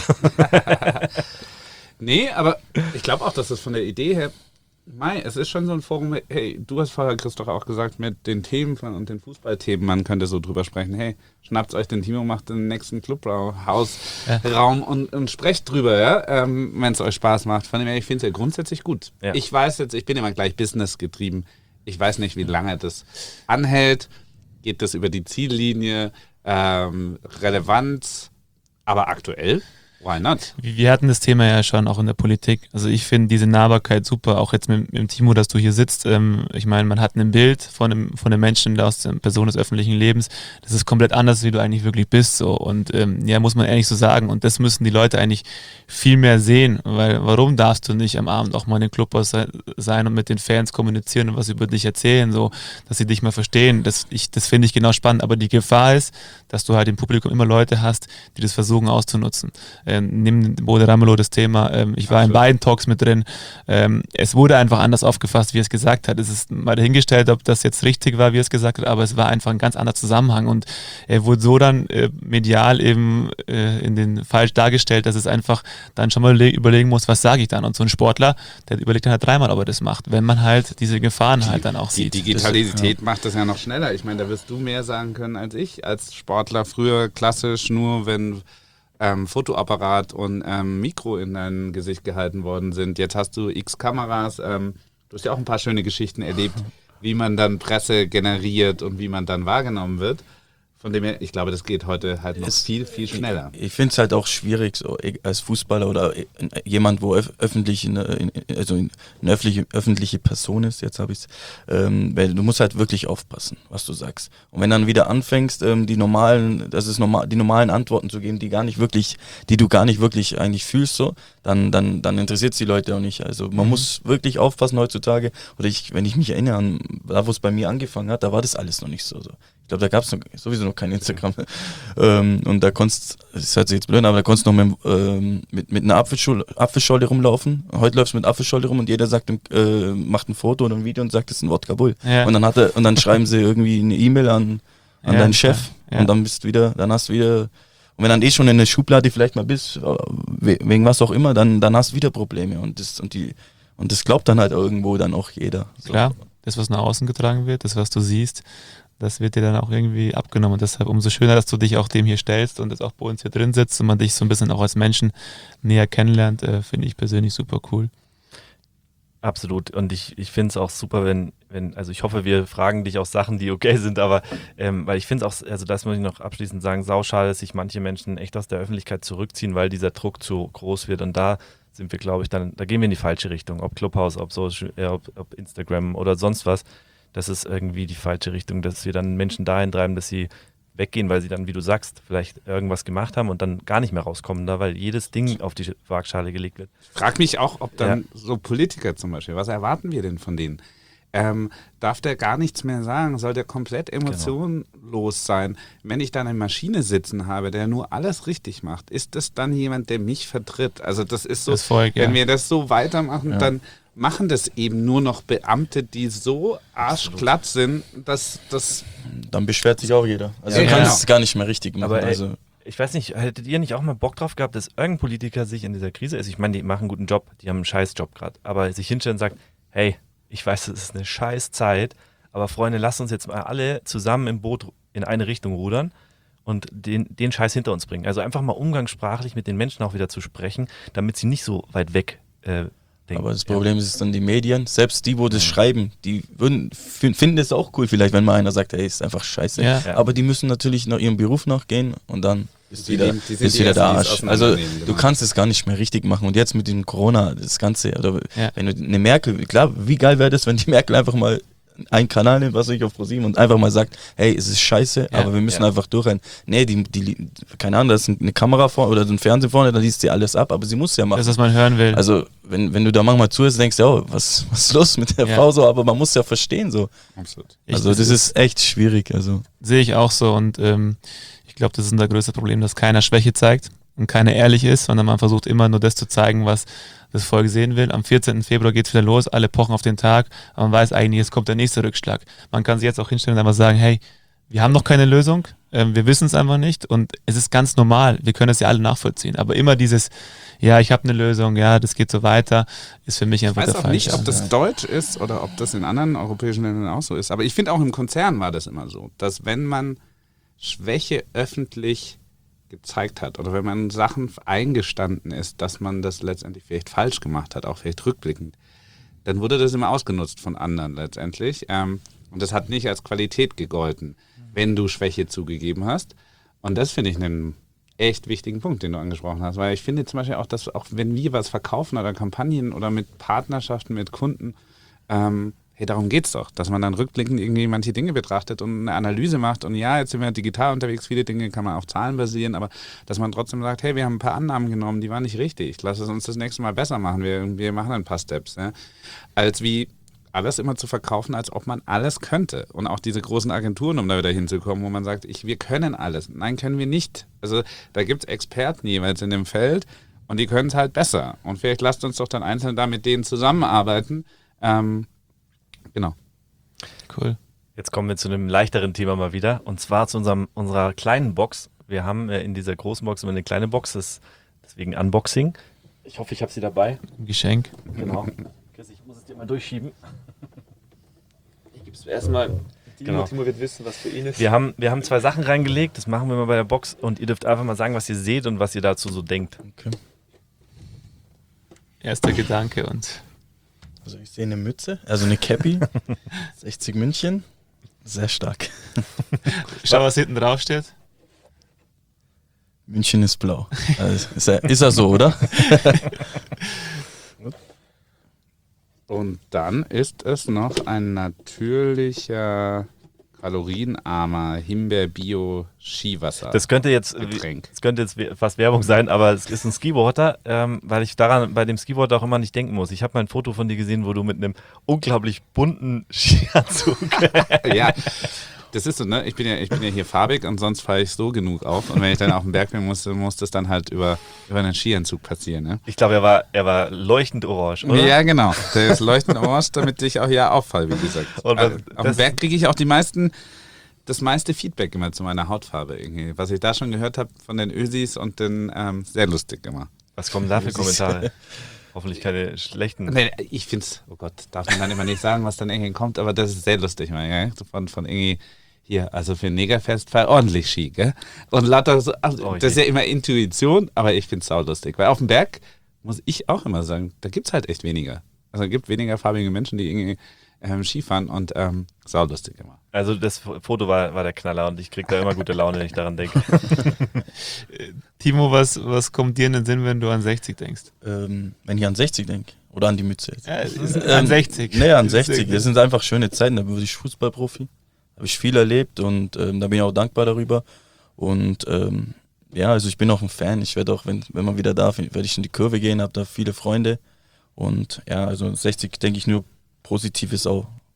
Nee, aber ich glaube auch, dass das von der Idee her, Mai, es ist schon so ein Forum, hey, du hast vorher, Christoph, auch gesagt, mit den Themen von, und den Fußballthemen, man könnte so drüber sprechen, hey, schnappt euch den Timo, macht den nächsten Clubhausraum ja. und, und sprecht drüber, ja, ähm, wenn es euch Spaß macht. Von dem her, ich finde es ja grundsätzlich gut. Ja. Ich weiß jetzt, ich bin immer gleich Business getrieben, ich weiß nicht, wie lange das anhält, geht das über die Ziellinie, ähm, Relevanz, aber aktuell, why not? Wir hatten das Thema ja schon auch in der Politik. Also ich finde diese Nahbarkeit super, auch jetzt mit, mit dem Timo, dass du hier sitzt. Ähm, ich meine, man hat ein Bild von einem, von einem Menschen aus der Person des öffentlichen Lebens. Das ist komplett anders, wie du eigentlich wirklich bist. So. Und ähm, ja, muss man ehrlich so sagen. Und das müssen die Leute eigentlich viel mehr sehen. Weil warum darfst du nicht am Abend auch mal in den Clubhaus se- sein und mit den Fans kommunizieren und was über dich erzählen, so, dass sie dich mal verstehen. Das, ich, das finde ich genau spannend. Aber die Gefahr ist, dass du halt im Publikum immer Leute hast, die das versuchen auszunutzen. Ähm, nimm Bode Ramelow das Thema, ähm, ich war Absolut. in beiden Talks mit drin, ähm, es wurde einfach anders aufgefasst, wie er es gesagt hat. Es ist mal dahingestellt, ob das jetzt richtig war, wie er es gesagt hat, aber es war einfach ein ganz anderer Zusammenhang und er wurde so dann äh, medial eben äh, in den falsch dargestellt, dass es einfach dann schon mal le- überlegen muss, was sage ich dann? Und so ein Sportler, der überlegt dann halt dreimal, ob er das macht, wenn man halt diese Gefahren die, halt dann auch die sieht. Die Digitalität das, ja. macht das ja noch schneller. Ich meine, da wirst du mehr sagen können als ich als Sportler. Früher klassisch nur, wenn Ähm, Fotoapparat und ähm, Mikro in dein Gesicht gehalten worden sind. Jetzt hast du x Kameras. Ähm, du hast ja auch ein paar schöne Geschichten erlebt, wie man dann Presse generiert und wie man dann wahrgenommen wird. Von dem her, ich glaube, das geht heute halt noch es, viel, viel schneller. Ich, ich finde es halt auch schwierig, so als Fußballer oder jemand, wo öf- öffentlich, in, in, also eine öffentliche, öffentliche Person ist, jetzt habe ich es, ähm, weil du musst halt wirklich aufpassen, was du sagst. Und wenn dann wieder anfängst, ähm, die normalen, das ist normal, die normalen Antworten zu geben, die gar nicht wirklich, die du gar nicht wirklich eigentlich fühlst, so, dann, dann, dann interessiert es die Leute auch nicht. Also man mhm. muss wirklich aufpassen heutzutage. Oder ich, wenn ich mich erinnere an, da wo es bei mir angefangen hat, da war das alles noch nicht so. so. Ich glaube, da gab es sowieso noch kein Instagram. ähm, und da konntest, das hört sich jetzt blöd an, aber da konntest du noch mit, ähm, mit, mit einer Apfelschol- Apfelschorle rumlaufen. Heute läufst du mit Apfelschorle rum und jeder sagt, äh, macht ein Foto oder ein Video und sagt, das ist ein Wodka Bull. Ja. Und dann hat er, und dann schreiben sie irgendwie eine E-Mail an, an ja, deinen Chef ja. und dann bist du wieder, dann hast du wieder, und wenn dann eh schon in der Schublade vielleicht mal bist, wegen was auch immer, dann, dann hast du wieder Probleme und das, und die, und das glaubt dann halt irgendwo dann auch jeder. So. Klar, das, was nach außen getragen wird, das, was du siehst, das wird dir dann auch irgendwie abgenommen und deshalb umso schöner, dass du dich auch dem hier stellst und jetzt auch bei uns hier drin sitzt und man dich so ein bisschen auch als Menschen näher kennenlernt, äh, finde ich persönlich super cool. Absolut und ich, ich finde es auch super, wenn, wenn, also ich hoffe, wir fragen dich auch Sachen, die okay sind, aber ähm, weil ich finde es auch, also das muss ich noch abschließend sagen, sauschade, dass sich manche Menschen echt aus der Öffentlichkeit zurückziehen, weil dieser Druck zu groß wird und da sind wir, glaube ich, dann, da gehen wir in die falsche Richtung, ob Clubhouse, ob Social, äh, ob, ob Instagram oder sonst was. Das ist irgendwie die falsche Richtung, dass wir dann Menschen dahin treiben, dass sie weggehen, weil sie dann, wie du sagst, vielleicht irgendwas gemacht haben und dann gar nicht mehr rauskommen, da, weil jedes Ding auf die Waagschale gelegt wird. Ich frage mich auch, ob dann ja. so Politiker zum Beispiel, was erwarten wir denn von denen? ähm, darf der gar nichts mehr sagen, soll der komplett emotionlos genau. sein. Wenn ich da eine Maschine sitzen habe, der nur alles richtig macht, ist das dann jemand, der mich vertritt? Also das ist so, das Volk, wenn ja. wir das so weitermachen, ja. dann machen das eben nur noch Beamte, die so arschglatt sind, dass das... Dann beschwert sich auch jeder. Also ja, du kannst genau. es gar nicht mehr richtig machen. Aber ey, also ich weiß nicht, hättet ihr nicht auch mal Bock drauf gehabt, dass irgendein Politiker sich in dieser Krise ist? Ich meine, die machen einen guten Job, die haben einen scheiß Job gerade, aber sich hinstellen und sagt, hey, ich weiß, es ist eine scheiß Zeit, aber Freunde, lasst uns jetzt mal alle zusammen im Boot in eine Richtung rudern und den, den Scheiß hinter uns bringen. Also einfach mal umgangssprachlich mit den Menschen auch wieder zu sprechen, damit sie nicht so weit weg äh, denken. Aber das Problem ist dann die Medien, selbst die, wo das schreiben, die würden, finden es auch cool vielleicht, wenn mal einer sagt, hey, ist einfach scheiße. Ja. Ja. Aber die müssen natürlich noch ihrem Beruf nachgehen und dann ist Die wieder, nehmen- die sind ist die wieder der Ersten, die es Arsch. Also auseinandernehmen, du genau. kannst es gar nicht mehr richtig machen. Und jetzt mit dem Corona, das Ganze, oder Ja. wenn du eine Merkel, klar, wie geil wäre das, wenn die Merkel einfach mal einen Kanal nimmt, was weiß ich, auf ProSieben und einfach mal sagt, hey, es ist scheiße, Ja, aber wir müssen ja. einfach durchrennen. Nee, die, die, keine Ahnung, da ist eine Kamera vorne oder so ein Fernseher vorne, da liest sie alles ab, aber sie muss ja machen. Das, was man hören will. Also, wenn, wenn du da manchmal zuhörst, denkst du, oh, was, was ist los mit der Ja. Frau so, aber man muss ja verstehen so. Absolut. Ich- Also, das ist echt schwierig. Also, Sehe ich auch so und ähm, ich glaube, das ist unser größtes Problem, dass keiner Schwäche zeigt und keiner ehrlich ist, sondern man versucht immer nur das zu zeigen, was das Volk sehen will. Am vierzehnten Februar geht es wieder los, alle pochen auf den Tag, aber man weiß eigentlich, jetzt kommt der nächste Rückschlag. Man kann sich jetzt auch hinstellen und einfach sagen, hey, wir haben noch keine Lösung, ähm, wir wissen es einfach nicht und es ist ganz normal, wir können es ja alle nachvollziehen, aber immer dieses, ja, ich habe eine Lösung, ja, das geht so weiter, ist für mich einfach Ich weiß der auch nicht, falsche. ob das deutsch ist oder ob das in anderen europäischen Ländern auch so ist. Aber ich finde auch im Konzern war das immer so, dass wenn man Schwäche öffentlich gezeigt hat oder wenn man Sachen eingestanden ist, dass man das letztendlich vielleicht falsch gemacht hat, auch vielleicht rückblickend, dann wurde das immer ausgenutzt von anderen letztendlich. Ähm, und das hat nicht als Qualität gegolten, wenn du Schwäche zugegeben hast. Und das finde ich einen echt wichtigen Punkt, den du angesprochen hast, weil ich finde zum Beispiel auch, dass auch wenn wir was verkaufen oder Kampagnen oder mit Partnerschaften mit Kunden, ähm, hey, darum geht's doch, dass man dann rückblickend irgendwie manche Dinge betrachtet und eine Analyse macht und ja, jetzt sind wir digital unterwegs, viele Dinge kann man auf Zahlen basieren, aber dass man trotzdem sagt, hey, wir haben ein paar Annahmen genommen, die waren nicht richtig, lass es uns das nächste Mal besser machen, wir, wir machen ein paar Steps, ja? Als wie alles immer zu verkaufen, als ob man alles könnte und auch diese großen Agenturen, um da wieder hinzukommen, wo man sagt, ich, wir können alles, nein, können wir nicht, also da gibt's Experten jeweils in dem Feld und die können es halt besser und vielleicht lasst uns doch dann einzeln da mit denen zusammenarbeiten, ähm, genau. Cool. Jetzt kommen wir zu einem leichteren Thema mal wieder und zwar zu unserem, unserer kleinen Box. Wir haben äh, in dieser großen Box immer eine kleine Box, das, deswegen Unboxing. Ich hoffe, ich habe sie dabei. Ein Geschenk. Genau. Chris, ich muss es dir mal durchschieben. Ich gebe es erstmal. Timo, Genau. Timo wird wissen, was für ihn ist. Wir haben, wir haben zwei Sachen reingelegt, das machen wir mal bei der Box und ihr dürft einfach mal sagen, was ihr seht und was ihr dazu so denkt. okay. Erster Gedanke und Also, ich sehe eine Mütze, also eine Cappy, sechzig München, sehr stark. schau, was hinten drauf steht. München ist blau. Also, ist, er, ist er so, oder? Und dann ist es noch ein natürlicher, kalorienarmer Himbeer-Bio-Skiwasser. Das könnte jetzt, Getränk. das könnte jetzt fast Werbung sein, aber es ist ein Skiwater, ähm, weil ich daran bei dem Skiwater auch immer nicht denken muss. Ich habe mal ein Foto von dir gesehen, wo du mit einem unglaublich bunten Skianzug Ja, das ist so, ne? Ich bin ja, ich bin ja hier farbig und sonst fahre ich so genug auf. Und wenn ich dann auf dem Berg bin, muss, muss das dann halt über, über einen Skianzug passieren, ne? Ich glaube, er war, er war leuchtend orange, oder? Ja, genau. Der ist leuchtend orange, damit ich auch hier auffalle, wie gesagt. Und was- Also, auf dem Berg kriege ich auch die meisten, das meiste Feedback immer zu meiner Hautfarbe irgendwie. Was ich da schon gehört habe von den Ösis und den, ähm, sehr lustig immer. Was kommen da für Kommentare? Hoffentlich keine schlechten. Nee, ich finde es, oh Gott, darf man dann immer nicht sagen, was dann irgendwie kommt, aber das ist sehr lustig, mal, ja? Von, von irgendwie, hier, also für ein Negerfest war ordentlich Ski, gell? Und lauter so, also, Oh, das ist ja je. immer Intuition, aber ich finde es saulustig, weil auf dem Berg, muss ich auch immer sagen, da gibt es halt echt weniger. Also es gibt weniger farbige Menschen, die irgendwie ähm, Skifahren und ähm, saulustig immer. Also das Foto war, war der Knaller und ich kriege da immer gute Laune, wenn ich daran denke. Timo, was, was kommt dir in den Sinn, wenn du an sechzig denkst? Ähm, wenn ich an sechzig denke. Oder an die Mütze jetzt. Ja, es ist Ähm, an sechzig. Nee, an sechzig. Das sind einfach schöne Zeiten. Da wurde ich Fußballprofi. Habe ich viel erlebt und ähm, da bin ich auch dankbar darüber. Und ähm, ja, also ich bin auch ein Fan. Ich werde auch, wenn, wenn man wieder darf, werde ich in die Kurve gehen, habe da viele Freunde. Und ja, also sechzig denke ich nur Positives auch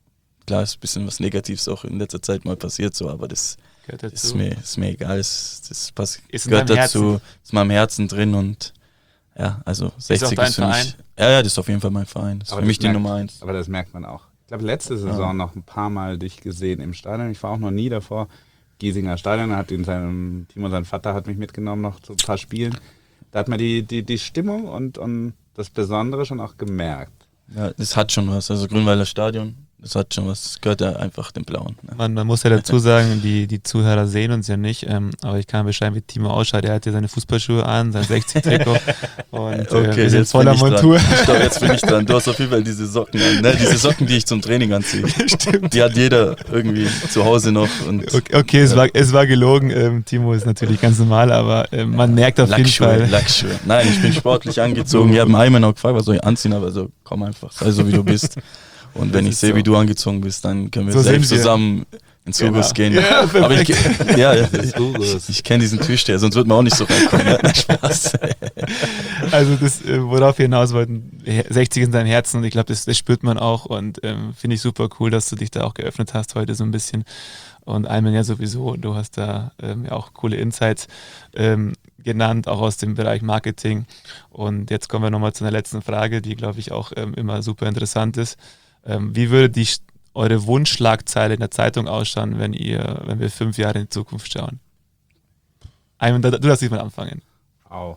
klar ist ein bisschen was Negatives auch in letzter Zeit mal passiert, so, aber das ist mir, ist mir egal. Das, das passt, gehört dazu, Herzen. Ist mal im Herzen drin und ja, also sechzig ist, ist für Verein? mich. Ja, ja, das ist auf jeden Fall mein Verein. Das ist aber für mich die merkt, Nummer eins. Aber das merkt man auch. Ich habe letzte Saison ja. noch ein paar Mal dich gesehen im Stadion. Ich war auch noch nie davor. Giesinger Stadion, hat ihn seinem Timo, sein Vater hat mich mitgenommen noch zu ein paar Spielen. Da hat man die, die, die Stimmung und, und das Besondere schon auch gemerkt. Ja, das hat schon was. Also Grünwalder Stadion, das hat schon was. Das gehört ja einfach dem Blauen. Ne? Man, man muss ja dazu sagen, die, die Zuhörer sehen uns ja nicht, ähm, aber ich kann beschreiben, wie Timo ausschaut. Er hat ja seine Fußballschuhe an, sein sechzig-Trikot und okay, äh, wir sind voller Montur. Ich glaube, jetzt bin ich dran. Du hast auf jeden Fall diese Socken an, ne? Diese Socken, die ich zum Training anziehe. Stimmt. Die hat jeder irgendwie zu Hause noch. Und, okay, okay, es, war, es war gelogen. Ähm, Timo ist natürlich ganz normal, aber äh, man merkt auf Lackschuhe, jeden Fall. Lackschuhe. Nein, ich bin sportlich angezogen. Ich habe einen Einmal noch gefragt, was soll ich anziehen, aber so, komm einfach, sei so wie du bist. Und wenn ich sehe, so. wie du angezogen bist, dann können wir so selbst zusammen ins Urgus genau. gehen. Ja, aber ich, ja, ich, ich kenne diesen Türsteher, sonst wird man auch nicht so reinkommen. Ja, Spaß. Also das, worauf wir hinaus wollten, sechzig in seinem Herzen und ich glaube, das, das spürt man auch und ähm, finde ich super cool, dass du dich da auch geöffnet hast heute so ein bisschen. Und Ayman ja sowieso, du hast da ähm, ja auch coole Insights ähm, genannt, auch aus dem Bereich Marketing. Und jetzt kommen wir nochmal zu einer letzten Frage, die, glaube ich, auch ähm, immer super interessant ist. Ähm, wie würde die, eure Wunschschlagzeile in der Zeitung ausschauen, wenn ihr, wenn wir fünf Jahre in die Zukunft schauen? Ayman, du darfst dich mal anfangen. Au.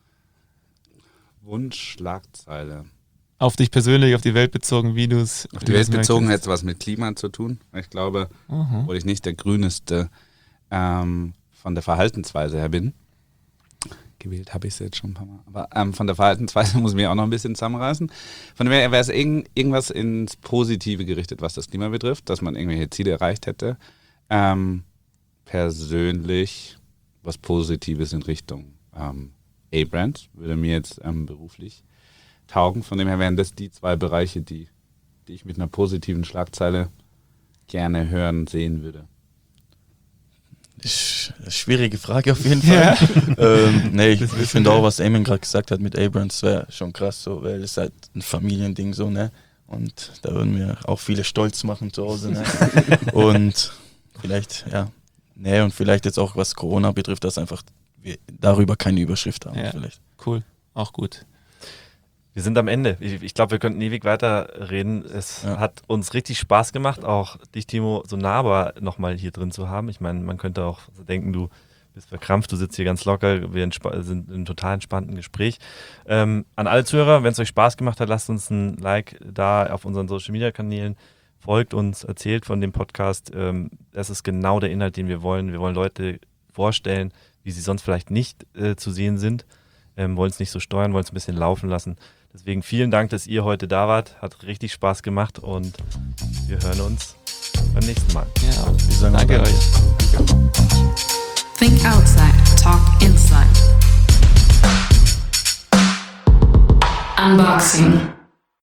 Wunschschlagzeile. Auf dich persönlich, auf die Welt bezogen, wie du es... Auf die Welt bezogen hätte es was mit Klima zu tun. Ich glaube, uh-huh. obwohl ich nicht der Grüneste ähm, von der Verhaltensweise her bin. Gewählt habe ich es jetzt schon ein paar Mal. Aber ähm, von der Verhaltensweise muss ich mich auch noch ein bisschen zusammenreißen. Von dem her wäre es irgend, irgendwas ins Positive gerichtet, was das Klima betrifft, dass man irgendwelche Ziele erreicht hätte. Ähm, persönlich was Positives in Richtung ähm, A-Brand würde mir jetzt ähm, beruflich taugen. Von dem her wären das die zwei Bereiche, die, die ich mit einer positiven Schlagzeile gerne hören, sehen würde. Schwierige Frage auf jeden Fall. Ja. ähm, nee, ich, ich finde auch, was Ayman gerade gesagt hat mit A-Brands, wäre schon krass, so, weil es halt ein Familiending so, ne? Und da würden wir auch viele stolz machen zu Hause, ne? Und vielleicht, ja, nee, und vielleicht jetzt auch, was Corona betrifft, dass einfach wir darüber keine Überschrift haben. Ja, vielleicht. Cool, auch gut. Wir sind am Ende. Ich, ich glaube, wir könnten ewig weiterreden. Es ja. hat uns richtig Spaß gemacht, auch dich, Timo, so nah aber nochmal hier drin zu haben. Ich meine, man könnte auch so denken, du bist verkrampft, du sitzt hier ganz locker, wir entsp- sind in einem total entspannten Gespräch. Ähm, an alle Zuhörer, wenn es euch Spaß gemacht hat, lasst uns ein Like da auf unseren Social-Media-Kanälen, folgt uns, erzählt von dem Podcast. Ähm, das ist genau der Inhalt, den wir wollen. Wir wollen Leute vorstellen, wie sie sonst vielleicht nicht äh, zu sehen sind, ähm, wollen es nicht so steuern, wollen es ein bisschen laufen lassen. Deswegen vielen Dank, dass ihr heute da wart. Hat richtig Spaß gemacht und wir hören uns beim nächsten Mal. Ja, wir sagen danke euch. Danke. Think outside, talk inside. Unboxing.